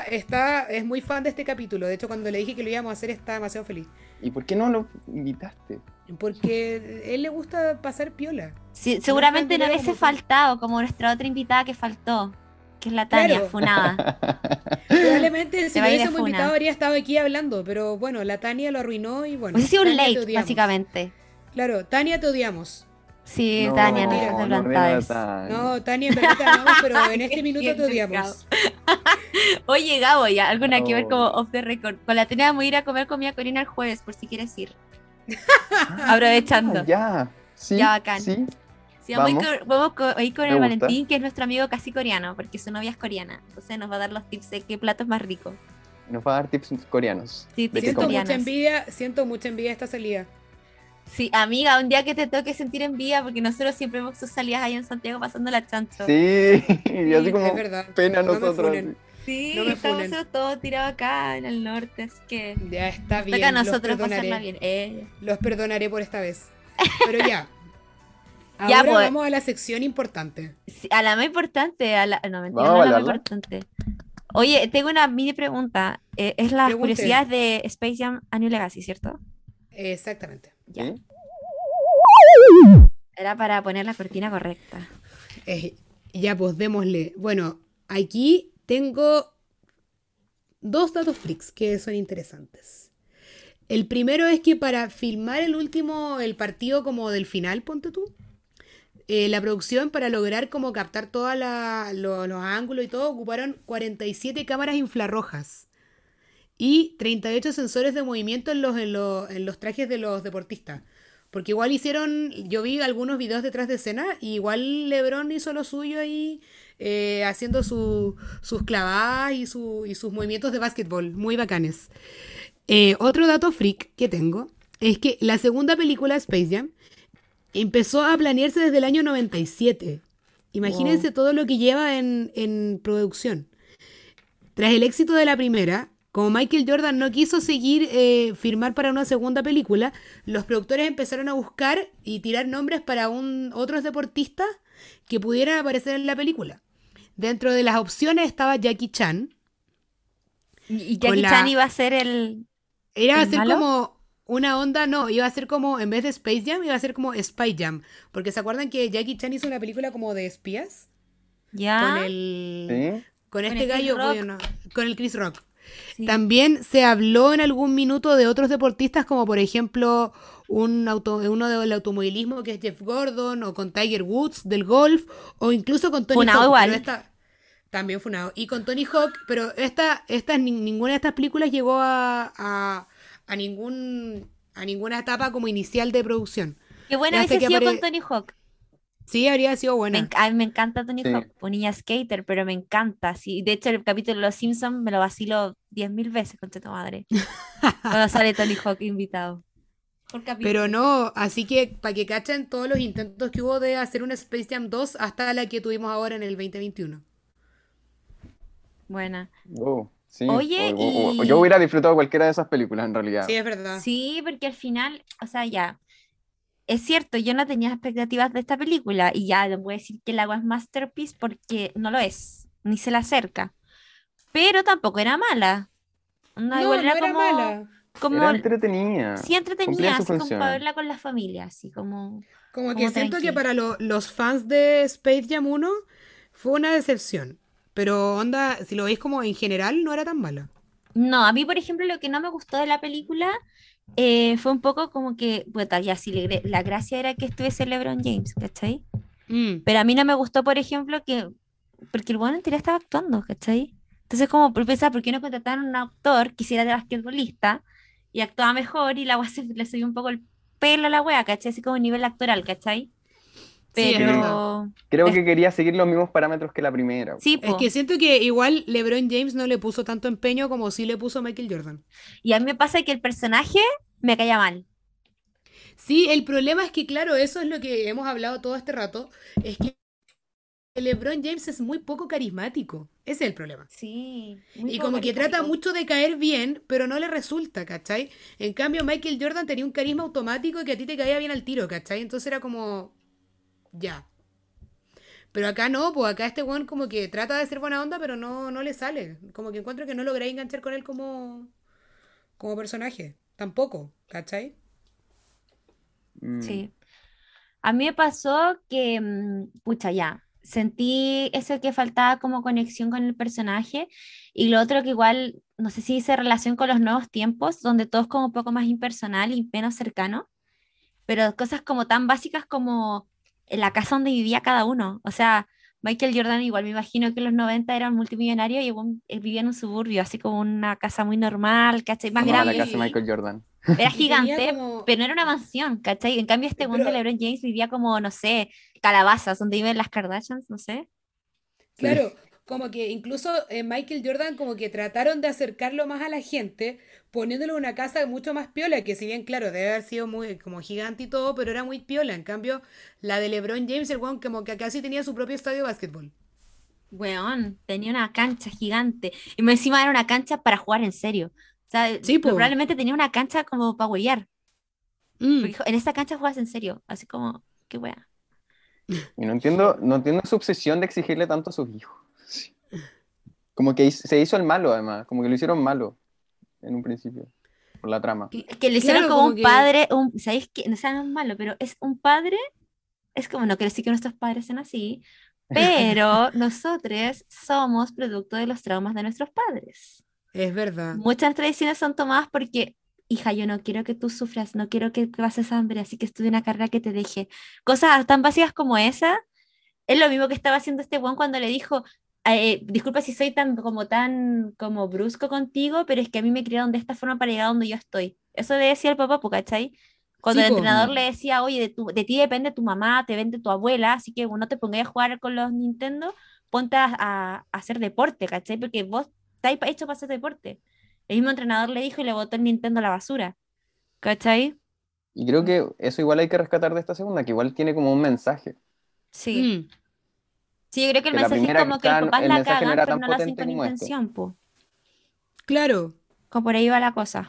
es muy fan de este capítulo. De hecho, cuando le dije que lo íbamos a hacer, está demasiado feliz. ¿Y por qué no lo invitaste? Porque a él le gusta pasar piola. Sí, seguramente no Fran hubiese Durero como faltado, como nuestra otra invitada que faltó, que es la Tania, Claro. funada. Probablemente si Se lo va a ir de hubiésemos funa. invitado habría estado aquí hablando. Pero bueno, la Tania lo arruinó y bueno. Hubiese sido un Tania, te late, odiamos. básicamente. Claro, Tania, te odiamos. Sí, No, Tania, no mentira. seas de no, Blantares. Tania. No, Tania, en verdad te amamos, pero en este Qué minuto te tierno, odiamos. Oye, Gabo, ya, alguna que ver como Oh. off the record. Con la Tania vamos a ir a comer comida coreana el jueves, por si quieres ir. Aprovechando. Ya, sí, Ya, bacán. sí. Sí, Vamos. vamos a ir con Me el gusta. Valentín, que es nuestro amigo casi coreano, porque su novia es coreana. Entonces nos va a dar los tips de qué plato es más rico. Nos va a dar tips coreanos. Sí, de qué Siento comer. coreanos. siento mucha envidia esta salida. Sí, amiga, un día que te toque sentir envidia, porque nosotros siempre vemos sus salidas ahí en Santiago pasando la chancho. Sí, y así Sí, como es verdad. pena No me nosotros. funen. Sí, No me estamos funen. todos tirados acá en el norte, así que Ya está bien. toca a los nosotros perdonaré. pasarla bien. Los perdonaré por esta vez. Pero ya. Ya, Ahora pues. vamos a la sección importante. Sí, a la más importante, no, mentira, Vamos no a a la más bailarla. importante. Oye, tengo una mini pregunta. Es las Pregunte. curiosidades de Space Jam A New Legacy, ¿cierto? Exactamente. Ya. ¿Sí? Era para poner la cortina correcta. Ya, pues démosle. Bueno, aquí tengo 2 datos freaks que son interesantes. El primero es que para filmar el partido como del final, ponte tú, la producción para lograr como captar todos los ángulos y todo, ocuparon 47 cámaras infrarrojas y 38 sensores de movimiento en los trajes de los deportistas. Porque igual yo vi algunos videos detrás de escena y igual LeBron hizo lo suyo ahí, haciendo sus clavadas y sus movimientos de básquetbol, muy bacanes. Otro dato freak que tengo es que la segunda película, Space Jam, empezó a planearse desde el año 97. Imagínense Wow. todo lo que lleva en producción. Tras el éxito de la primera, como Michael Jordan no quiso seguir firmar para una segunda película, los productores empezaron a buscar y tirar nombres para otros deportistas que pudieran aparecer en la película. Dentro de las opciones estaba Jackie Chan. Y Con Jackie la- Chan iba a ser el Iba a ser malo. como una onda, no, iba a ser como, en vez de Space Jam, iba a ser como Spy Jam. Porque ¿se acuerdan que Jackie Chan hizo una película como de espías? Con ¿Ya? Con ¿Sí? este el Chris gallo, Rock. bueno, con el Chris Rock. Sí. También se habló en algún minuto de otros deportistas, como por ejemplo uno del automovilismo que es Jeff Gordon, o con Tiger Woods del golf, o incluso con Tony Funado Hawk. igual. Pero también funado. Y con Tony Hawk, pero ninguna de estas películas llegó a ninguna etapa como inicial de producción. Qué bueno Hasta hubiese que sido con apare- Tony Hawk. Sí, habría sido buena. A mí me encanta Tony Sí. Hawk, pues niña skater, pero me encanta. Sí. De hecho, el capítulo de Los Simpsons me lo vacilo 10.000 veces, concha tu madre. Cuando sale Tony Hawk invitado. Por capítulo. Pero no, así que para que cachen todos los intentos que hubo de hacer una Space Jam 2 hasta la que tuvimos ahora en el 2021. Buena. Sí. Oye, y- Yo hubiera disfrutado cualquiera de esas películas en realidad. Sí, es verdad. Sí, porque al final, o sea, ya. Es cierto, yo no tenía expectativas de esta película y ya no voy a decir que el agua es masterpiece porque no lo es, ni se le acerca. Pero tampoco era mala. No, Igual no era era como, mala. como Era entretenida. sí entretenida, Cumplía su así como función. para verla con la familia, así como Como que como siento tranqui. que para los fans de Space Jam 1 fue una decepción. Pero onda, si lo veis como en general, no era tan mala. No, a mí, por ejemplo, lo que no me gustó de la película fue un poco como que, puta, ya sí, la gracia era que estuviese LeBron James, ¿cachai? Mm. Pero a mí no me gustó, por ejemplo, porque el bueno en teoría estaba actuando, ¿cachai? Entonces, como por pensar, ¿por qué no contrataron a un actor que hiciera de basquetbolista y actuaba mejor y la weá le subió un poco el pelo a la weá, ¿cachai? Así como a nivel actoral, ¿cachai? Sí, es Sí, verdad. Pero, creo que quería seguir los mismos parámetros que la primera. sí, Es po. que siento que igual LeBron James no le puso tanto empeño como sí le puso Michael Jordan. Y a mí me pasa que el personaje me caía mal. Sí, el problema es que, claro, eso es lo que hemos hablado todo este rato, es que LeBron James es muy poco carismático. Ese es el problema. Sí, muy Y poco como que trata carismático. mucho de caer bien, pero no le resulta, ¿cachai? En cambio, Michael Jordan tenía un carisma automático que a ti te caía bien al tiro, ¿cachai? Entonces era como, ya. Pero acá no, pues acá este weón como que trata de ser buena onda, pero no le sale. Como que encuentro que no logré enganchar con él como personaje. Tampoco, ¿cachai? Mm, Sí. A mí me pasó que, pucha, ya, sentí eso que faltaba como conexión con el personaje y lo otro que igual, no sé si hice relación con los nuevos tiempos, donde todo es como un poco más impersonal y menos cercano, pero cosas como tan básicas como en la casa donde vivía cada uno. O sea, Michael Jordan igual me imagino que en los 90 era un multimillonario y él vivía en un suburbio, así como una casa muy normal, ¿cachai? Más amaba la casa de grande. Sí. Michael Jordan. Era Y tenía gigante, como... pero no era una mansión, ¿cachai? En cambio, este Pero mundo de LeBron James vivía como, no sé, calabazas, donde viven las Kardashians, no sé. Sí. claro, como que incluso Michael Jordan como que trataron de acercarlo más a la gente, poniéndolo en una casa mucho más piola, que si bien, claro, debe haber sido muy como gigante y todo, pero era muy piola. En cambio, la de LeBron James, el weón como que casi tenía su propio estadio de básquetbol. Weón, tenía una cancha gigante. Y más encima era una cancha para jugar en serio. O sea, Sí, po. probablemente tenía una cancha como para huellar. Porque Mm. dijo, en esta cancha juegas en serio. Así como, qué wea. Y no entiendo su obsesión de exigirle tanto a sus hijos. Sí. Como que se hizo el malo, además, como que lo hicieron malo en un principio, por la trama. Cl- Es que le hicieron Claro, como como un que... padre, ¿sabéis qué? No sea, no es malo, pero es un padre. Es como, no quiero decir que nuestros padres sean así, pero nosotros somos producto de los traumas de nuestros padres. Es verdad. Muchas tradiciones son tomadas porque, hija, yo no quiero que tú sufras, no quiero que pases hambre, así que estudia una carrera que te deje. Cosas tan básicas como esa, es lo mismo que estaba haciendo este buen cuando le dijo, disculpa si soy tan como brusco contigo, pero es que a mí me criaron de esta forma para llegar a donde yo estoy. Eso le decía el papá, po, ¿cachai? Cuando Sí, el po. entrenador Mm. le decía, oye, de ti depende tu mamá, te vende tu abuela, así que bueno, no te pongas a jugar con los Nintendo, ponte a hacer deporte, ¿cachai? Porque vos estáis hecho para hacer deporte. El mismo entrenador le dijo y le botó el Nintendo a la basura, ¿cachai? Y creo que eso igual hay que rescatar de esta segunda, que igual tiene como un mensaje. Sí. Mm. Sí, yo creo que el Que la mensaje es primera como que los quizá papás el la mensaje no cagan, era pero tan no lo hacen potente con como este. intención, pues. Claro. Como por ahí va la cosa.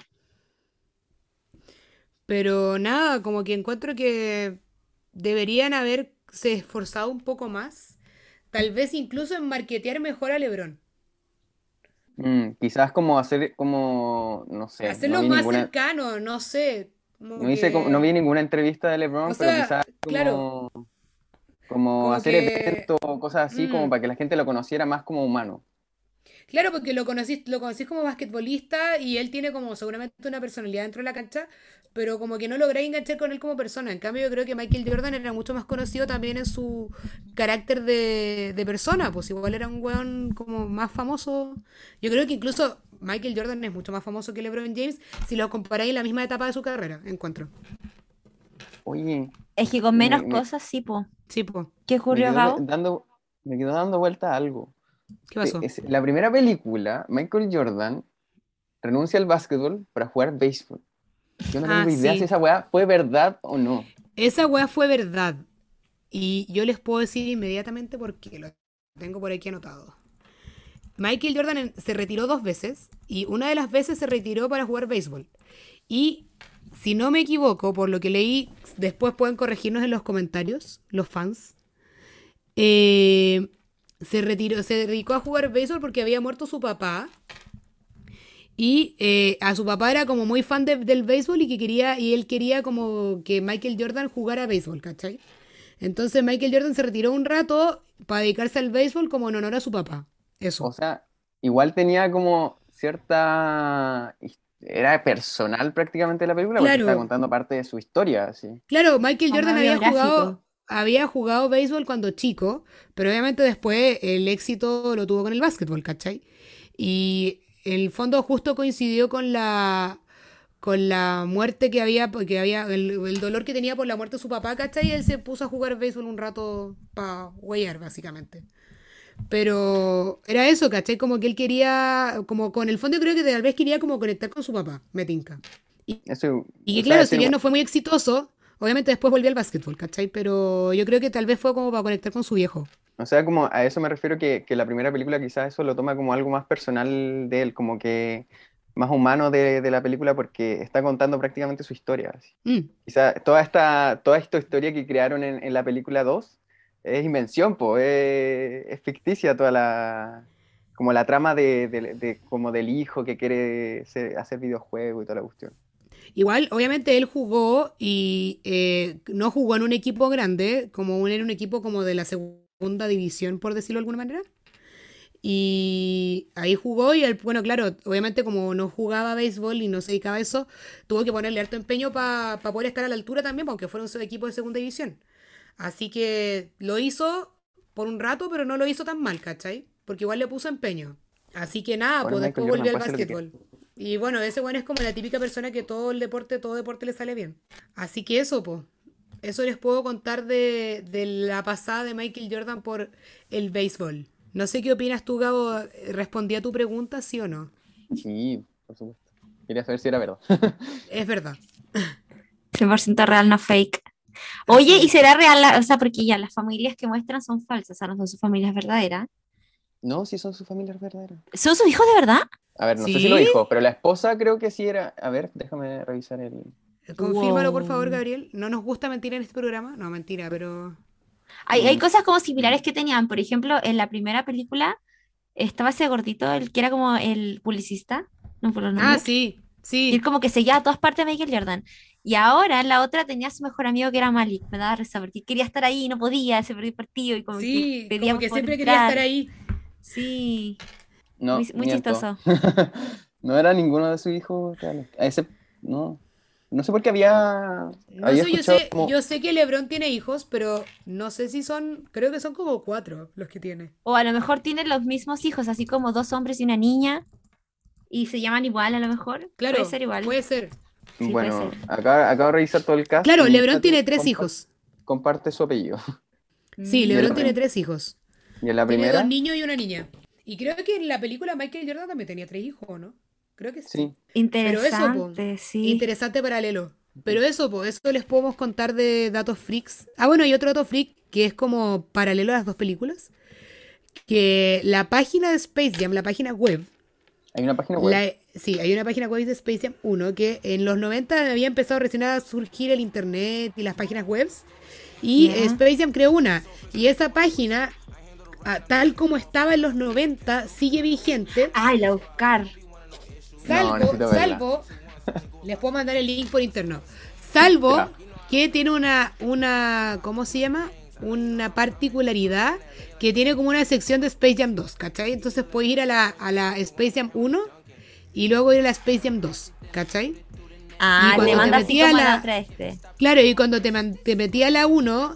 Pero nada, como que encuentro que deberían haberse esforzado un poco más. Tal vez incluso en marketear mejor a LeBron. Quizás como hacer como, no sé, Hacerlo más cercano, no sé. Como no vi que. ninguna entrevista de O LeBron, pero sea, quizás claro, como como hacer que. eventos, cosas así, como mm, para que la gente lo conociera más como humano. claro, porque lo conocís como basquetbolista y él tiene como seguramente una personalidad dentro de la cancha, pero como que no logré enganchar con él como persona. En cambio, yo creo que Michael Jordan era mucho más conocido también en su carácter de persona, pues igual era un weón como más famoso. Yo creo que incluso Michael Jordan es mucho más famoso que LeBron James si lo comparáis en la misma etapa de su carrera, encuentro. Oye, Es que con menos me, me, cosas, sí, pues. Sí, pues. ¿Qué me ocurrió, quedó Gabo? me quedó dando vuelta algo. ¿Qué pasó? La primera película, Michael Jordan renuncia al básquetbol para jugar béisbol. Yo no Ah, tengo idea si sí. esa weá fue verdad o no. Esa weá fue verdad. Y yo les puedo decir inmediatamente porque lo tengo por aquí anotado. Michael Jordan se retiró 2 veces y una de las veces se retiró para jugar béisbol. Y si no me equivoco, por lo que leí, después pueden corregirnos en los comentarios, los fans. eh, se dedicó a jugar béisbol porque había muerto su papá. Y a su papá era como muy fan del béisbol y él quería como que Michael Jordan jugara béisbol, ¿cachai? Entonces Michael Jordan se retiró un rato para dedicarse al béisbol como en honor a su papá. O Eso. sea, igual tenía como cierta era personal prácticamente la película porque estaba Claro, contando parte de su historia, así. claro, Michael Como Jordan biográfico. había jugado béisbol cuando chico, pero obviamente después el éxito lo tuvo con el básquetbol, ¿cachai? Y en el fondo justo coincidió con la muerte que había el dolor que tenía por la muerte de su papá, ¿cachai? Y él se puso a jugar béisbol un rato para huear, básicamente. Pero era eso, ¿cachai? Como que él quería, como con el fondo creo que tal vez quería como conectar con su papá, me tinca. Y, Eso, y o que sea, claro, si eso bien no fue muy exitoso, obviamente después volvió al básquetbol, ¿cachai? Pero yo creo que tal vez fue como para conectar con su viejo. o sea, como a eso me refiero que la primera película quizás eso lo toma como algo más personal de él, como que más humano de la película porque está contando prácticamente su historia, así. Mm. Quizá toda esta historia que crearon en la película 2 es invención, es ficticia toda como la trama como del hijo que quiere hacer videojuegos y toda la cuestión. Igual, obviamente él jugó y no jugó en un equipo grande, era un equipo como de la segunda división, por decirlo de alguna manera. Y ahí jugó y, bueno, claro, obviamente como no jugaba béisbol y no se dedicaba a eso, tuvo que ponerle harto empeño para poder estar a la altura también, aunque fuera un equipo de segunda división. Así que lo hizo por un rato, pero no lo hizo tan mal, ¿cachai? Porque igual le puso empeño. Así que nada, Bueno, pues Michael después Jordan volvió al puede hacer lo que quiera. básquetbol. Y bueno, ese bueno es como la típica persona que todo deporte le sale bien. Así que eso, pues. Eso les puedo contar de la pasada de Michael Jordan por el béisbol. No sé qué opinas tú, Gabo. ¿Respondí a tu pregunta, sí o no? Sí, por supuesto. Quería saber si era verdad. Es verdad. 100% real, no fake. Oye, Así ¿y es. será real? O sea, porque ya las familias que muestran son falsas, o sea, no son sus familias verdaderas. No, sí son sus familias verdaderas. ¿Son sus hijos de verdad? A ver, no sé si lo ¿Sí? dijo, pero la esposa creo que sí era. A ver, déjame revisar el. Confírmalo, por favor, Wow. Gabriel. No nos gusta mentir en este programa. No, mentira, pero... Hay Mm, cosas como similares que tenían. Por ejemplo, en la primera película estaba ese gordito, el que era como el publicista, no me acuerdo el Ah, nombre, sí, y él sí, como que seguía a todas partes de Michael Jordan. Y ahora en la otra tenía a su mejor amigo que era Malik, me daba risa, porque quería estar ahí y no podía, se perdió el partido y como que sí. pedía Como por que poder siempre quería estar entrar. ahí. Sí, no, muy miento. chistoso. No era ninguno de sus hijos reales. No. No sé por qué No había sé, escuchado como. yo sé que LeBron tiene hijos, pero no sé si son, creo que son como cuatro los que tiene. O a lo mejor tienen los mismos hijos, así como dos hombres y una niña, y se llaman igual a lo mejor. Puede Claro, ser igual. puede ser. Sí, puede Bueno, ser. acabo de revisar todo el cast Claro, y LeBron ninguno tiene tres hijos. comparte su apellido. Sí, Y en la, LeBron tiene Mm, prim- tres hijos. y en la Tiene dos primera, niños y una niña. Y creo que en la película Michael Jordan también tenía tres hijos, ¿no? Creo que sí. sí. Pero eso, po, interesante, sí. interesante paralelo. Pero eso, po, eso les podemos contar de datos freaks. Ah, bueno, y otro dato freak que es como paralelo a las dos películas. Que la página de Space Jam, la página web, Hay una página web. sí, hay una página web de Space Jam 1 que en los 90 había empezado recién a surgir el internet y las páginas web. Y Ya. Space Jam creó una. Y esa página, tal como estaba en los 90 sigue vigente. Ay, la buscar. No, necesito verla. Salvo, les puedo mandar el link por interno. Salvo Ya. que tiene ¿cómo se llama? Una particularidad que tiene como una sección de Space Jam 2, ¿cachai? Entonces puedes ir a la Space Jam 1 y luego ir a la Space Jam 2, ¿cachai? Y Ah, te cuando te manda así metí a como la la... otra este. Claro, y cuando te metí a la 1,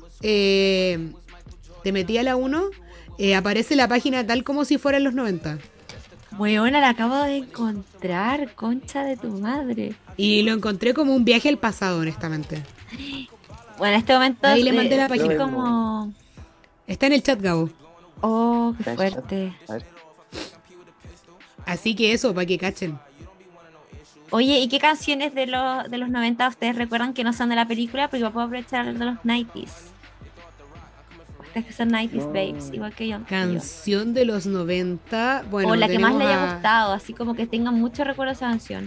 te metí a la 1, aparece la página tal como si fuera en los 90. Buena, la acabo de encontrar, concha de tu madre. Y lo encontré como un viaje al pasado, honestamente. Bueno, en este momento Ahí le mandé la estoy página. como... Está en el chat, Gabo. Oh, qué Está en chat. fuerte. A ver. Así que eso, para que cachen. Oye, ¿y qué canciones de los 90 ustedes recuerdan que no son de la película? Porque puedo aprovechar de los 90s. Ustedes que son 90s babes, No. igual que yo. Canción de los 90. O Bueno, la que más tenemos le haya a gustado, así como que tenga mucho recuerdo de esa canción.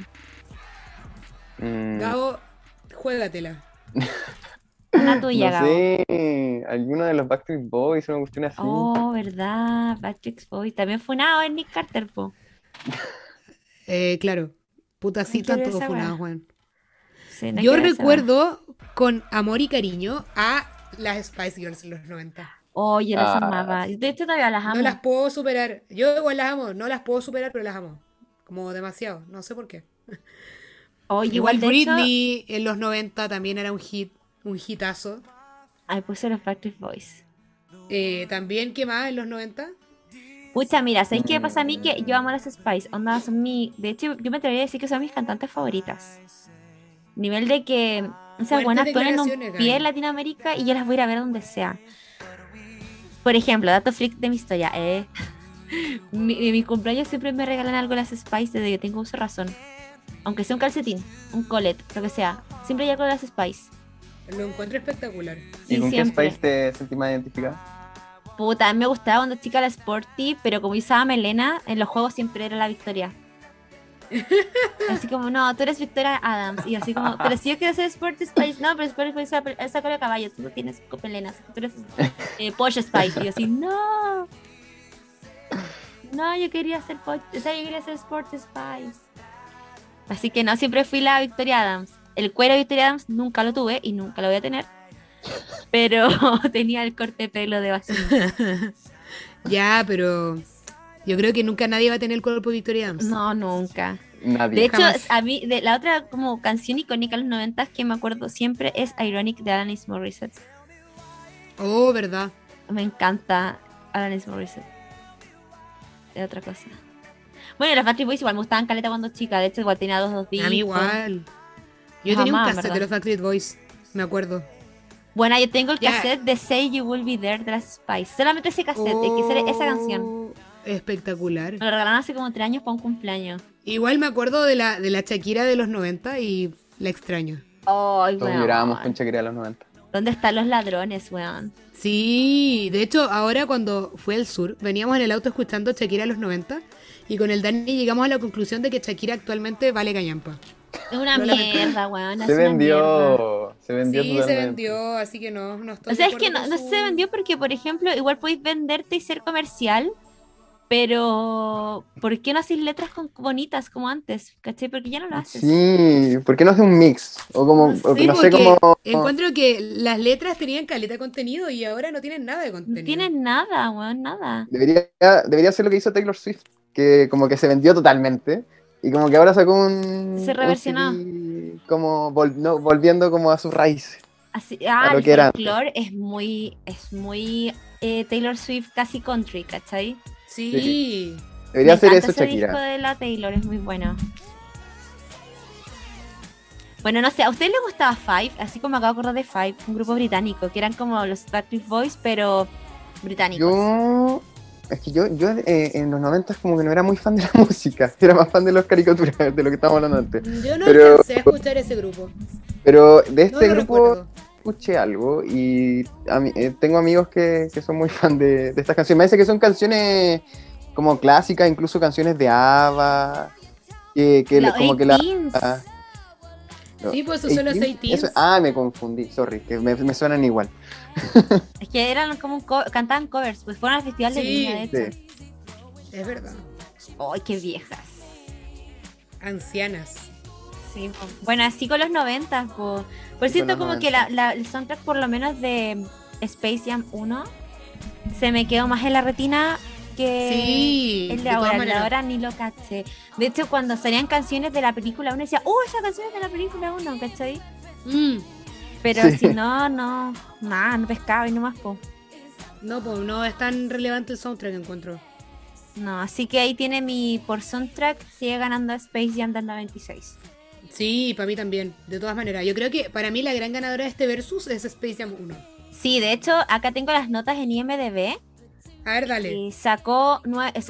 Mm, Gabo, juégatela. Una tuya, no Gabo. sé. Alguno de los Backstreet Boys, una cuestión así. Oh, ¿verdad? Patrick Boy. También fue una en Nick Carter, po. Claro. Puta, No hay sí, que están ver todos esa funados, weá. Juan. Sí, no hay que Yo ver esa weá. recuerdo con amor y cariño a las Spice Girls en los 90. Oh, yo las Ah, amaba. De hecho, todavía las No las amo. puedo superar. Yo igual las amo. No las puedo superar, pero las amo. como demasiado, no sé por qué. Oh, Igual de hecho, Britney en los 90 también era un hitazo. ay, puse los Backstreet Boys. También, ¿qué más en los 90? Pucha, mira, ¿sabéis qué me pasa a mí? Que yo Mm, amo las Spice. Onda, son de hecho, yo me atrevería a decir que son mis cantantes favoritas. Nivel de que esas Fuertes buenas ponen un declaraciones, pie en Gaby. Latinoamérica y yo las voy a ir a ver donde sea. Por ejemplo, dato freak de mi historia. En mi cumpleaños siempre me regalan algo las Spice desde que tengo uso de razón. Aunque sea un calcetín, un colet, lo que sea. Siempre hay algo de las Spice. Lo encuentro espectacular. ¿Y Sí, con qué siempre. Spice te sentís más identificada? Puta, a mí me gustaba cuando chica la Sporty, pero como usaba melena, en los juegos siempre era la Victoria. Así como, no, tú eres Victoria Adams. Y así como, pero si yo quiero ser Sporty Spice, no, pero Sporty Spice esa cola de caballo, tú no tienes melena, así que tú eres Porsche Spice. Y yo así, no, no, yo quería ser Porsche, o sea, yo quería ser Sporty Spice. Así que no, siempre fui la Victoria Adams. El cuero de Victoria Adams nunca lo tuve y nunca lo voy a tener. Pero tenía el corte de pelo de vacío. Ya, pero yo creo que nunca nadie va a tener el cuerpo de Victoria Adams. No, nunca. Nadie. De hecho, Jamás. a mí, de la otra como canción icónica de los 90 que me acuerdo siempre es Ironic de Alanis Morissette. Oh, verdad. Me encanta Alanis Morissette. Es otra cosa. Bueno, los Backstreet Boys igual me gustaban caleta cuando chica. De hecho, igual tenía dos discos. A mí igual. Yo Jamás, tenía un cassette ¿verdad? de los Backstreet Boys, me acuerdo. Bueno, yo tengo el Ya. cassette de Say You Will Be There de las Spice. Solamente ese cassette, de que esa canción. Oh, espectacular. Me lo regalaron hace como 3 años para un cumpleaños. Igual me acuerdo de la Shakira de los 90 y la extraño. Ay, Todos llorábamos con Shakira de los 90. ¿Dónde están los ladrones, weón? Sí, de hecho, ahora cuando fue al sur, veníamos en el auto escuchando Shakira de los 90 y con el Dani llegamos a la conclusión de que Shakira actualmente vale callampa. Es una No la metí. mierda, weón. Se es una mierda. se vendió Sí, totalmente. se vendió, así que no estoy O sea, de es que acuerdo no con su- se vendió porque, por ejemplo, igual podéis venderte y ser comercial, pero ¿por qué no hacéis letras bonitas como antes? ¿Cachai? Porque ya no lo haces. Sí, ¿por qué no hace un mix? O como, No o sé, no sé porque cómo. encuentro que las letras tenían caleta de contenido y ahora no tienen nada de No contenido. tienes nada, weón, nada. Debería ser lo que hizo Taylor Swift, que como que se vendió totalmente y como que ahora sacó Se reversionó. un CD como no, volviendo como a sus raíces. Así, A lo el que era antes. folclore es muy Taylor Swift casi country, ¿cachai? Sí. Debería Me ser encanta eso, ese disco Shakira. de la Taylor, es muy bueno. Bueno, no sé, ¿a ustedes les gustaba Five? Así como me acabo de acordar de Five, un grupo británico, que eran como los Backstreet Boys, pero británicos. Es que yo en los 90 como que no era muy fan de la música, era más fan de las caricaturas, de lo que estábamos hablando antes. Yo no Pero- alcancé a escuchar ese grupo. Pero de No este lo grupo recuerdo. escuché algo y tengo amigos que son muy fan de estas canciones. Me parece que son canciones como clásicas, incluso canciones de ABBA, Los como que la... 18s. no, Sí, pues esos son los 18s. 18s. Me confundí, sorry, que me suenan igual. Es que eran como cantaban covers, pues fueron al festival de Sí, Viña, de hecho. Sí. Es verdad. ¡Ay, qué viejas! Ancianas. Sí, po. Bueno, así con los 90, po. Por siento los como que 90. el soundtrack por lo menos de Space Jam 1 se me quedó más en la retina que Sí, el de de todas ahora. El de maneras. ahora ni lo caché. De hecho, cuando salían canciones de la película 1 decía, esa canción es de la película 1, ¿cachai? Mm, Pero Sí. si no, nada, no pescaba y no más, po. no, pues no es tan relevante el soundtrack que encuentro. No, así que ahí tiene por soundtrack, sigue ganando Space Jam del 96. Sí, para mí también, de todas maneras. Yo creo que para mí la gran ganadora de este versus es Space Jam 1. Sí, de hecho, acá tengo las notas en IMDb. A ver, dale. Y sacó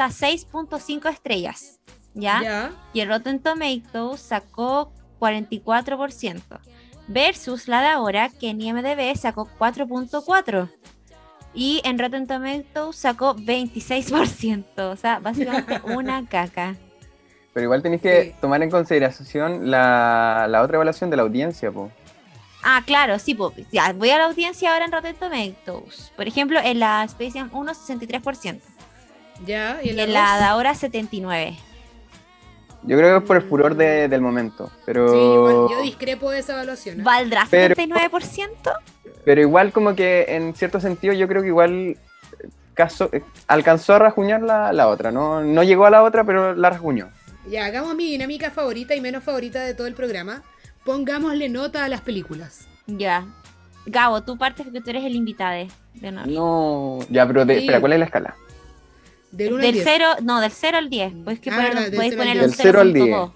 6.5 estrellas, ¿ya? Ya. Y el Rotten Tomatoes sacó 44%, versus la de ahora, que en IMDb sacó 4.4%. Y en Rotten Tomatoes sacó 26%, o sea, básicamente una caca. Pero igual tenéis que Sí. tomar en consideración la otra evaluación de la audiencia, po. Ah, claro, sí, pues, ya, voy a la audiencia ahora en Rotten Tomatoes. Por ejemplo, en la Space Jam 1, 63%. Ya. Y Y en la, en la de dos? ahora, 79%. Yo creo que es por el furor del momento, pero... Sí, igual yo discrepo de esa evaluación. ¿eh? ¿Valdrá Pero- 79%? Pero igual como que en cierto sentido yo creo que igual alcanzó a rajuñar la otra, ¿no? No llegó a la otra, pero la rajuñó. Ya, hagamos mi dinámica favorita y menos favorita de todo el programa. Pongámosle nota a las películas. Ya. Gabo, tú partes porque tú eres el invitado de honor. No. Ya, pero Sí. espera, ¿cuál es la escala? Del 1 al Del 10. 0, no, del 0 al 10. Podéis Ah, verdad, del podéis 0 al poner 10. un Del 0 al 0.2.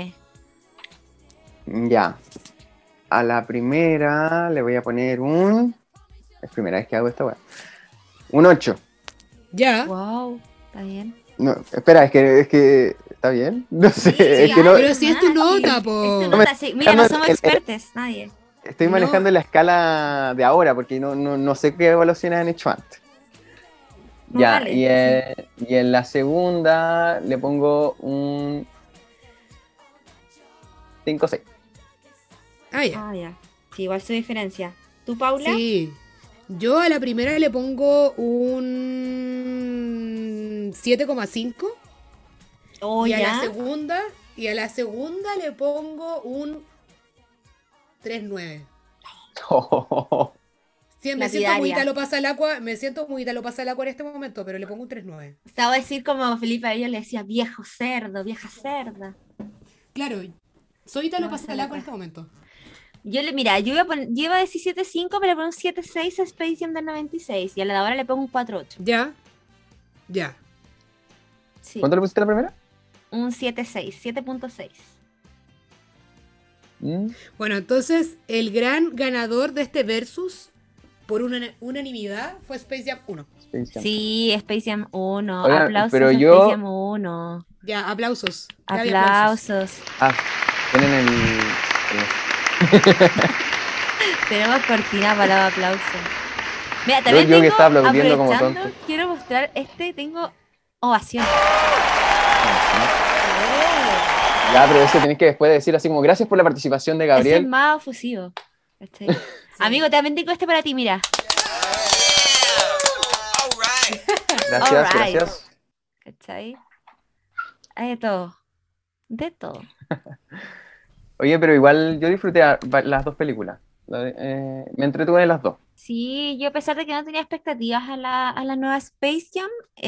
Ya. A la primera le voy a poner un... Es primera vez que hago esta weá. Un 8. Ya. Wow, está bien. No, espera, es que... ¿Está bien? No sé, es que no... Pero si es tu nota, po. Es tu nota, sí. Mira, no somos el- expertos, nadie. Estoy No. manejando la escala de ahora porque no sé qué evaluaciones han hecho antes. No Ya, vale, y en la segunda le pongo un 5-6. Ah, ya. Ah, ya. Sí, igual su diferencia. ¿Tú, Paula? Sí. Yo a la primera le pongo un 7,5. Oh, y a ya. la segunda le pongo un 3,9. Sí, me siento muy Lapidaria. Italo Pasalacqua en este momento, pero le pongo un 3,9. Estaba a decir como Felipe a ellos le decía viejo cerdo, vieja cerda. Claro, soy Italo No, Pasalacqua en Pasalacqua. este momento. Mira, yo iba a decir 7.5, pero le pongo un 7.6 a Space Jam del 96. Y a la de ahora le pongo un 4.8. Ya. Sí, ¿Cuánto le pusiste a la primera? un 7.6, 7.6. Bueno, entonces el gran ganador de este versus por unanimidad fue Space Jam 1. Space Jam. Sí, Space Jam 1. Oigan, Aplausos pero a yo- Space Jam 1. Ya, aplausos. Gaby, aplausos. Aplausos. Ah, tienen el... Tenemos cortina para los aplausos. Mira, Yo también que tengo, estaba aplaudiendo como aprovechando, tonto. quiero mostrar tengo ovación. Ya, pero eso tenés que después decir así como gracias por la participación de Ese es Gabriel. más ofusivo. ¿Cachai? Amigo, también tengo este para ti, mira. Gracias, Alright. gracias. ¿Cachai? Hay de todo. De todo. Oye, pero igual yo disfruté las dos películas. Me entretuve en las dos. Sí, yo a pesar de que no tenía expectativas a la nueva Space Jam,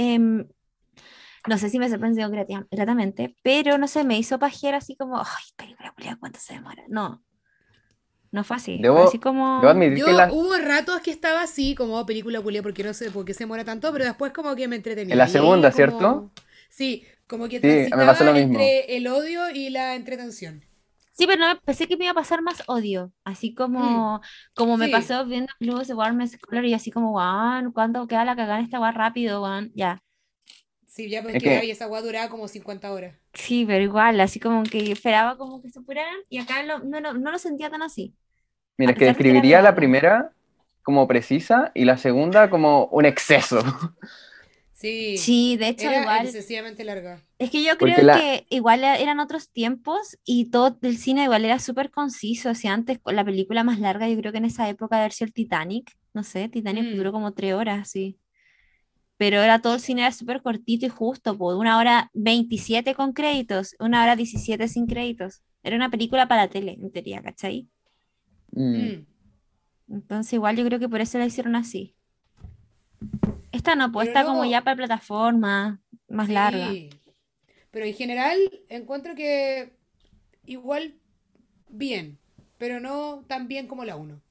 no sé si me sorprendió gratamente, pero no sé, me hizo pajera así como, ay, película, culiao, ¿cuánto se demora? No, no fue así. Fue Debo, así como... debo admitir que Hubo ratos que estaba así, como película culia, porque no sé por qué se demora tanto, pero después como que me entretenía. En la Y segunda, como- ¿cierto? Sí, como que Sí, me transitaba pasó lo mismo. entre el odio y la entretención. Sí, pero no, pensé que me iba a pasar más odio, así como me Sí. pasó viendo Blues de Warm Scholar y así como, guau, ¿cuándo queda la cagada en esta guay rápido, guau? Ya. Sí, ya pues Es que que- Gaby, esa guada duraba como 50 horas. Sí, pero igual, así como que esperaba como que se apuraran y acá no lo sentía tan así. Mira, A es que pesar de que era describiría la larga. primera como precisa y la segunda como un exceso. Sí, Sí, de hecho, era igual. excesivamente larga. Es que yo Porque creo la- que igual eran otros tiempos y todo el cine igual era súper conciso. O sea, antes con la película más larga, yo creo que en esa época de haber sido el Titanic. No sé, Titanic Mm. duró como 3 horas, sí. Pero era todo el cine era súper cortito y justo, por 1 hora 27 con créditos, 1 hora 17 sin créditos. Era una película para la tele, en teoría, ¿cachai? Mm. Entonces igual yo creo que por eso la hicieron así. Esta no, pues Pero está no- como ya para plataforma, más larga. Sí. Pero en general encuentro que igual bien, pero no tan bien como la 1.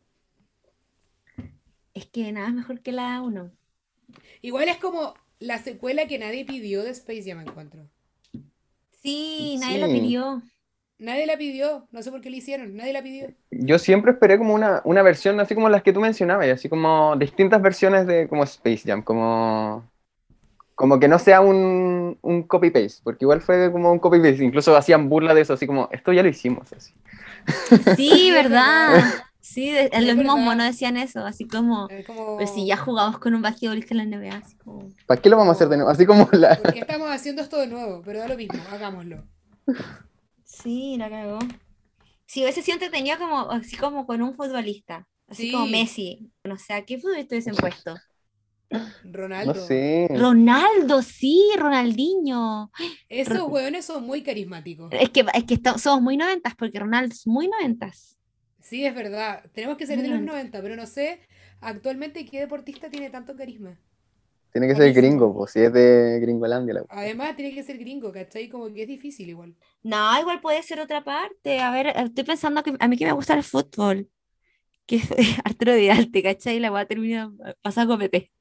Es que nada es mejor que la 1. Igual es como la secuela que nadie pidió de Space Jam, encuentro. Sí, nadie la Sí. pidió. Nadie la pidió, no sé por qué la hicieron, nadie la pidió. Yo siempre esperé como una versión así como las que tú mencionabas, y así como distintas versiones de como Space Jam, como que no sea un copy-paste, porque igual fue como un copy-paste, incluso hacían burla de eso, así como, esto ya lo hicimos, así. Sí, es ¿verdad? verdad. Sí, Es los mismos verdad. monos decían eso, así como, Es como, pero si ya jugamos con un basquetbolista en la NBA, así como... ¿Para qué lo vamos a hacer de nuevo? Así como la... ¿por qué estamos haciendo esto de nuevo? Pero da lo mismo, hagámoslo. Sí, la cagó. Sí, hubiese sido entretenido como, así como con un futbolista, así Sí. como Messi. No sé, ¿a qué futbolista hubiesen puesto? Ronaldo. No sé. Ronaldo, sí, Ronaldinho. Esos hueones son muy carismáticos. Somos muy noventas, porque Ronaldo es muy noventas. Sí, es verdad. Tenemos que salir de los Mm. 90, pero no sé actualmente qué deportista tiene tanto carisma. Tiene que ser Buenísimo. gringo, pues si es de Gringolandia la cuestión. Además, tiene que ser gringo, ¿cachai? Como que es difícil igual. No, igual puede ser otra parte. A ver, estoy pensando que a mí que me gusta el fútbol, que es Arturo Vidal, ¿te cachai? La voy a terminar pasando copete.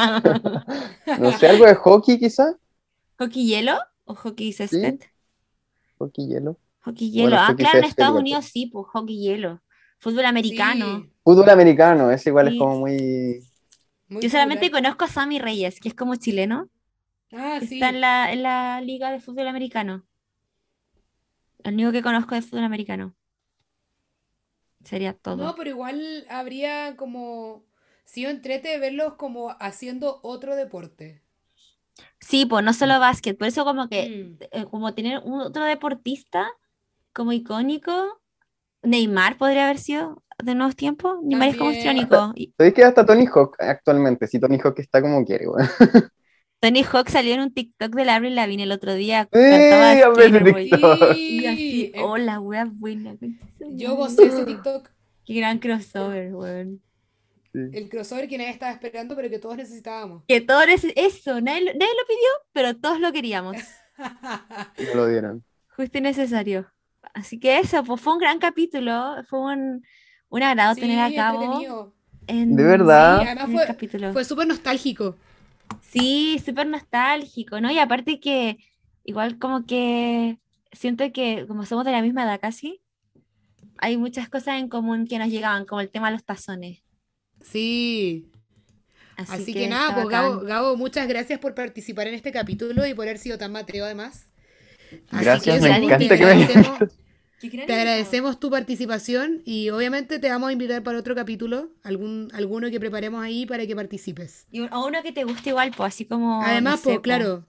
No sé, algo de hockey quizá, ¿Hockey hielo o hockey césped? sí, hockey hielo. Hockey Bueno, hielo. el Ah, hockey claro, en césped Estados igual. Unidos sí, pues hockey hielo. Fútbol americano. Sí, Fútbol americano, ese igual es Sí. como muy... muy Yo solamente popular. conozco a Sammy Reyes, que es como chileno. Ah, Está en sí. la liga de fútbol americano. El único que conozco de fútbol americano. Sería No, todo. pero igual habría como sido entrete verlos como haciendo otro deporte. Sí, pues no solo básquet. Por eso como que, Mm, como tener otro deportista como icónico. Neymar podría haber sido de nuevos tiempos. Neymar es como también. histriónico. Y ¿Sabéis que hasta Tony Hawk actualmente? Sí, Tony Hawk está como quiere, weón. Tony Hawk salió en un TikTok de Avril Lavigne el otro día. Sí, Cantaba hombre, ese Skater Boy. TikTok. Y yo así, Sí. hola, wea buena. Concha su Yo madre. gocé ese TikTok. Qué gran crossover, weón. Sí. El crossover que nadie estaba esperando, pero que todos necesitábamos. Que todo eso, nadie lo pidió, pero todos lo queríamos. Y no lo dieron. Justo y necesario. Así que eso, pues fue un gran capítulo. Fue un agrado tener a Sí, Cabo entretenido. De Sí, verdad, además en el capítulo. fue súper nostálgico. Sí, súper nostálgico, ¿no? Y aparte que igual como que siento que como somos de la misma edad casi, hay muchas cosas en común que nos llegaban, como el tema de los tazones. Sí. Así Así que que nada, está pues bacán. Gabo, muchas gracias por participar en este capítulo y por haber sido tan mateo además. Así que Qué gracias, me eso, gran pues, encanta que me invitado. hayas... Qué gran te invitado. agradecemos tu participación y obviamente te vamos a invitar para otro capítulo, alguno que preparemos ahí para que participes. Y o uno que te guste igual, pues así como, no Además, sé, pues pues, claro,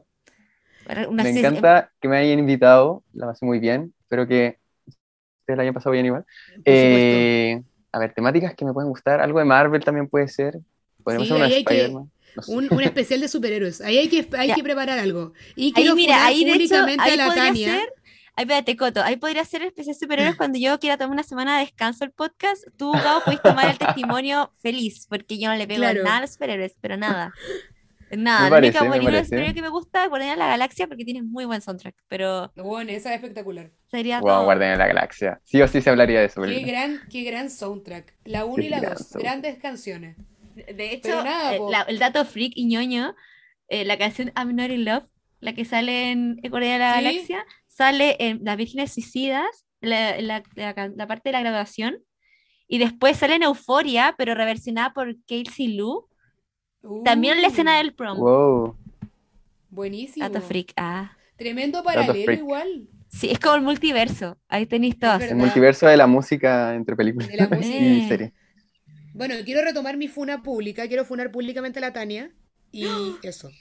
una Me encanta que me hayan invitado, la pasé muy bien, espero que ustedes la hayan pasado bien igual. por supuesto. A ver, temáticas que me pueden gustar, algo de Marvel también puede ser, podríamos hacer Sí, uno de ahí hay que, Spider-Man, no sé. un especial de superhéroes, ahí hay ya. que preparar algo. Y Ahí quiero mira, funar ahí de hecho, públicamente a ahí la podría ser, Tania. ahí espérate, Coto, ahí podría ser el especial superhéroes cuando yo quiera tomar una semana de descanso el podcast, tú, Gabo, podéis tomar el testimonio feliz, porque yo no le pego nada a Claro, los superhéroes, pero nada, Me nada, la única parece, me película de parece. superhéroe que me gusta es Guardianes de la Galaxia porque tiene muy buen soundtrack, pero bueno, esa es espectacular. sería Wow, todo. Guardianes de la Galaxia. Sí o sí se hablaría de esa película. Qué gran soundtrack. La Qué uno y la gran 2 soundtrack. grandes canciones. De hecho, Pero nada, po. el dato freak y ñoño, la canción I'm Not in Love, la que sale en Guardianes de la ¿Sí? Galaxia, sale en Las Vírgenes Suicidas, la parte de la graduación. Y después sale en Euforia, pero reversionada por Kelsey Lou. También en la escena Uh, del prom. Wow, Dato buenísimo. freak. Ah. Tremendo datos paralelo freak. igual. Sí, es como el multiverso. Ahí tenéis Es todas. El verdad. multiverso de la música entre películas De la música. y Eh. series. Bueno, quiero retomar mi funa pública. Quiero funar públicamente a la Tania. Y eso.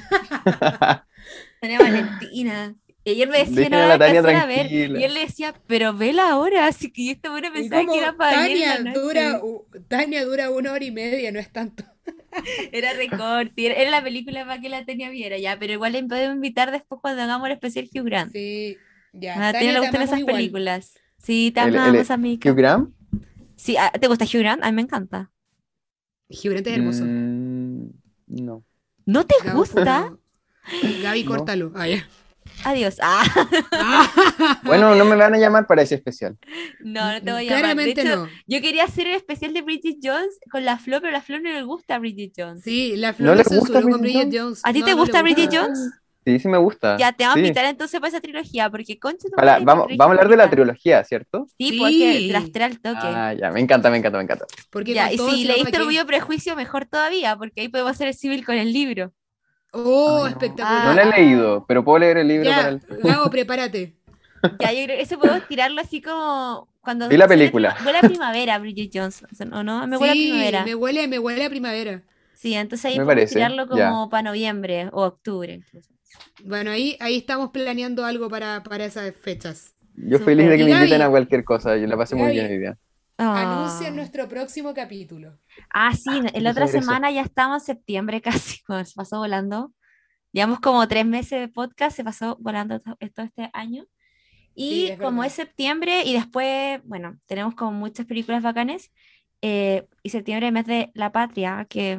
Tania Valentina. Y ayer me decía, no Dejen a la la Tania alcancé a ver. Y tranquila. él le decía, pero vela ahora. Así que yo esta buena Y pensaba que como era para ayer en la noche. Tania dura 1 hora y media, no es tanto. Era recorte. Era la película para que la Tania viera ya. Pero igual le podemos invitar después cuando hagamos el especial Hugh Grant. Sí, ya. A Tania Tania, le te gustan amamos esas igual. películas. Sí, te El amamos, Hugh amiga. Grant. Sí, ¿te gusta Hugh Grant? A mí me encanta. Gigante es hermoso. Mm, no, ¿No te Gabo, gusta? funa. Gaby, no. córtalo. Ah, ya. Adiós. Ah. Bueno, no me van a llamar para ese especial. No, no te voy a llamar. De Claramente hecho, no. yo quería hacer el especial de Bridget Jones con la Flo, pero la Flo no le gusta a Bridget Jones. Sí, la Flor ¿No lo le gusta censuró con Bridget Bridget Jones? Jones. ¿A ti te No, no le gusta Bridget gusta. Jones? Sí, sí me gusta. Ya, te vamos a Sí. invitar entonces para esa trilogía, porque concha tu madre es mi Vamos, trilogía vamos a hablar de la favorita. trilogía, ¿cierto? Sí, pues que Sí, draftea al toque. Ah, ya, me encanta, me encanta, me encanta. porque Ya, con y todo, si si no, ¿para leíste Orgullo qué? y Prejuicio, mejor todavía, porque ahí podemos hacer el civil con el libro. Oh, Ay, no. No espectacular. la he Ah, leído, pero puedo leer el libro para Ya, el... Gabo, prepárate. ya, yo creo que eso podemos tirarlo así como cuando Vi la se película. huele a primavera, Bridget Jones, ¿o no? Me huele a Sí, primavera. me huele a primavera. Sí, entonces ahí Me podemos parece, tirarlo ya. como para noviembre o octubre incluso. Bueno, ahí estamos planeando algo para esas fechas. Yo feliz de Súper. que Y me inviten a Gaby, cualquier cosa, yo la pasé muy bien Gaby, hoy día. anuncia Ah. nuestro próximo capítulo. Ah, sí, en la Quiero otra saber eso. semana ya estamos en septiembre casi, bueno, se pasó volando. Llevamos como 3 meses de podcast, se pasó volando todo este año. Sí, Y es como es verdad. septiembre y después, bueno, tenemos como muchas películas bacanes. Y septiembre, mes de la patria, que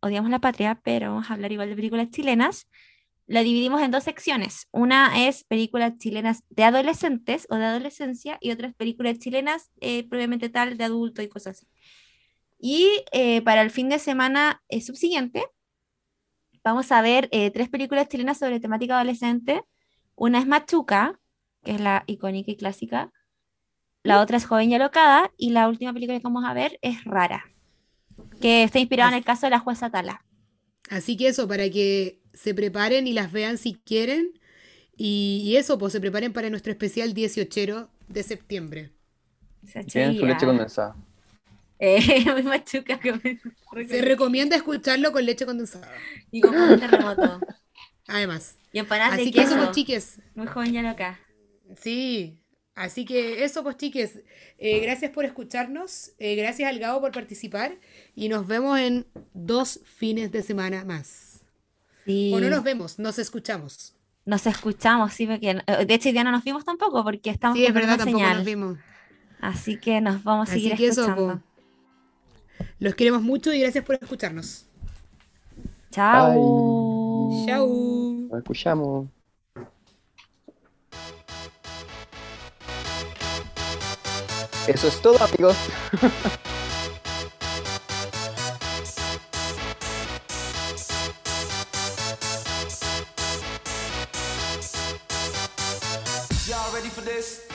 odiamos la patria, pero vamos a hablar igual de películas chilenas. La dividimos en dos secciones. Una es películas chilenas de adolescentes o de adolescencia y otras películas chilenas propiamente tal de adulto y cosas así. Y para el fin de semana subsiguiente vamos a ver tres películas chilenas sobre temática adolescente. Una es Machuca, que es la icónica y clásica. La otra es Joven y Alocada. Y la última película que vamos a ver es Rara, que está inspirada en el caso de la jueza Tala. Así que eso, para que se preparen y las vean si quieren. Y eso, pues se preparen para nuestro especial 18 de septiembre. Tienen su leche condensada. Muy Machuca. Se recomienda escucharlo con leche condensada. Y con un terremoto. Además. Y empanadas Así de que queso. eso, pues, chiques. Muy Joven y Alocada. Sí. Así que eso, pues, chiques. Gracias por escucharnos. Gracias al Gabo por participar. Y nos vemos en 2 fines de semana más. Sí. O no nos vemos, nos escuchamos. Nos escuchamos, sí, porque de hecho hoy día no nos vimos tampoco porque estamos Sí, es con verdad, una tampoco señal. nos vimos. Así que nos vamos a Así seguir que eso, escuchando. los queremos mucho y gracias por escucharnos. Chao. Chao. Nos escuchamos. Eso es todo, amigos. Y'all ready for this?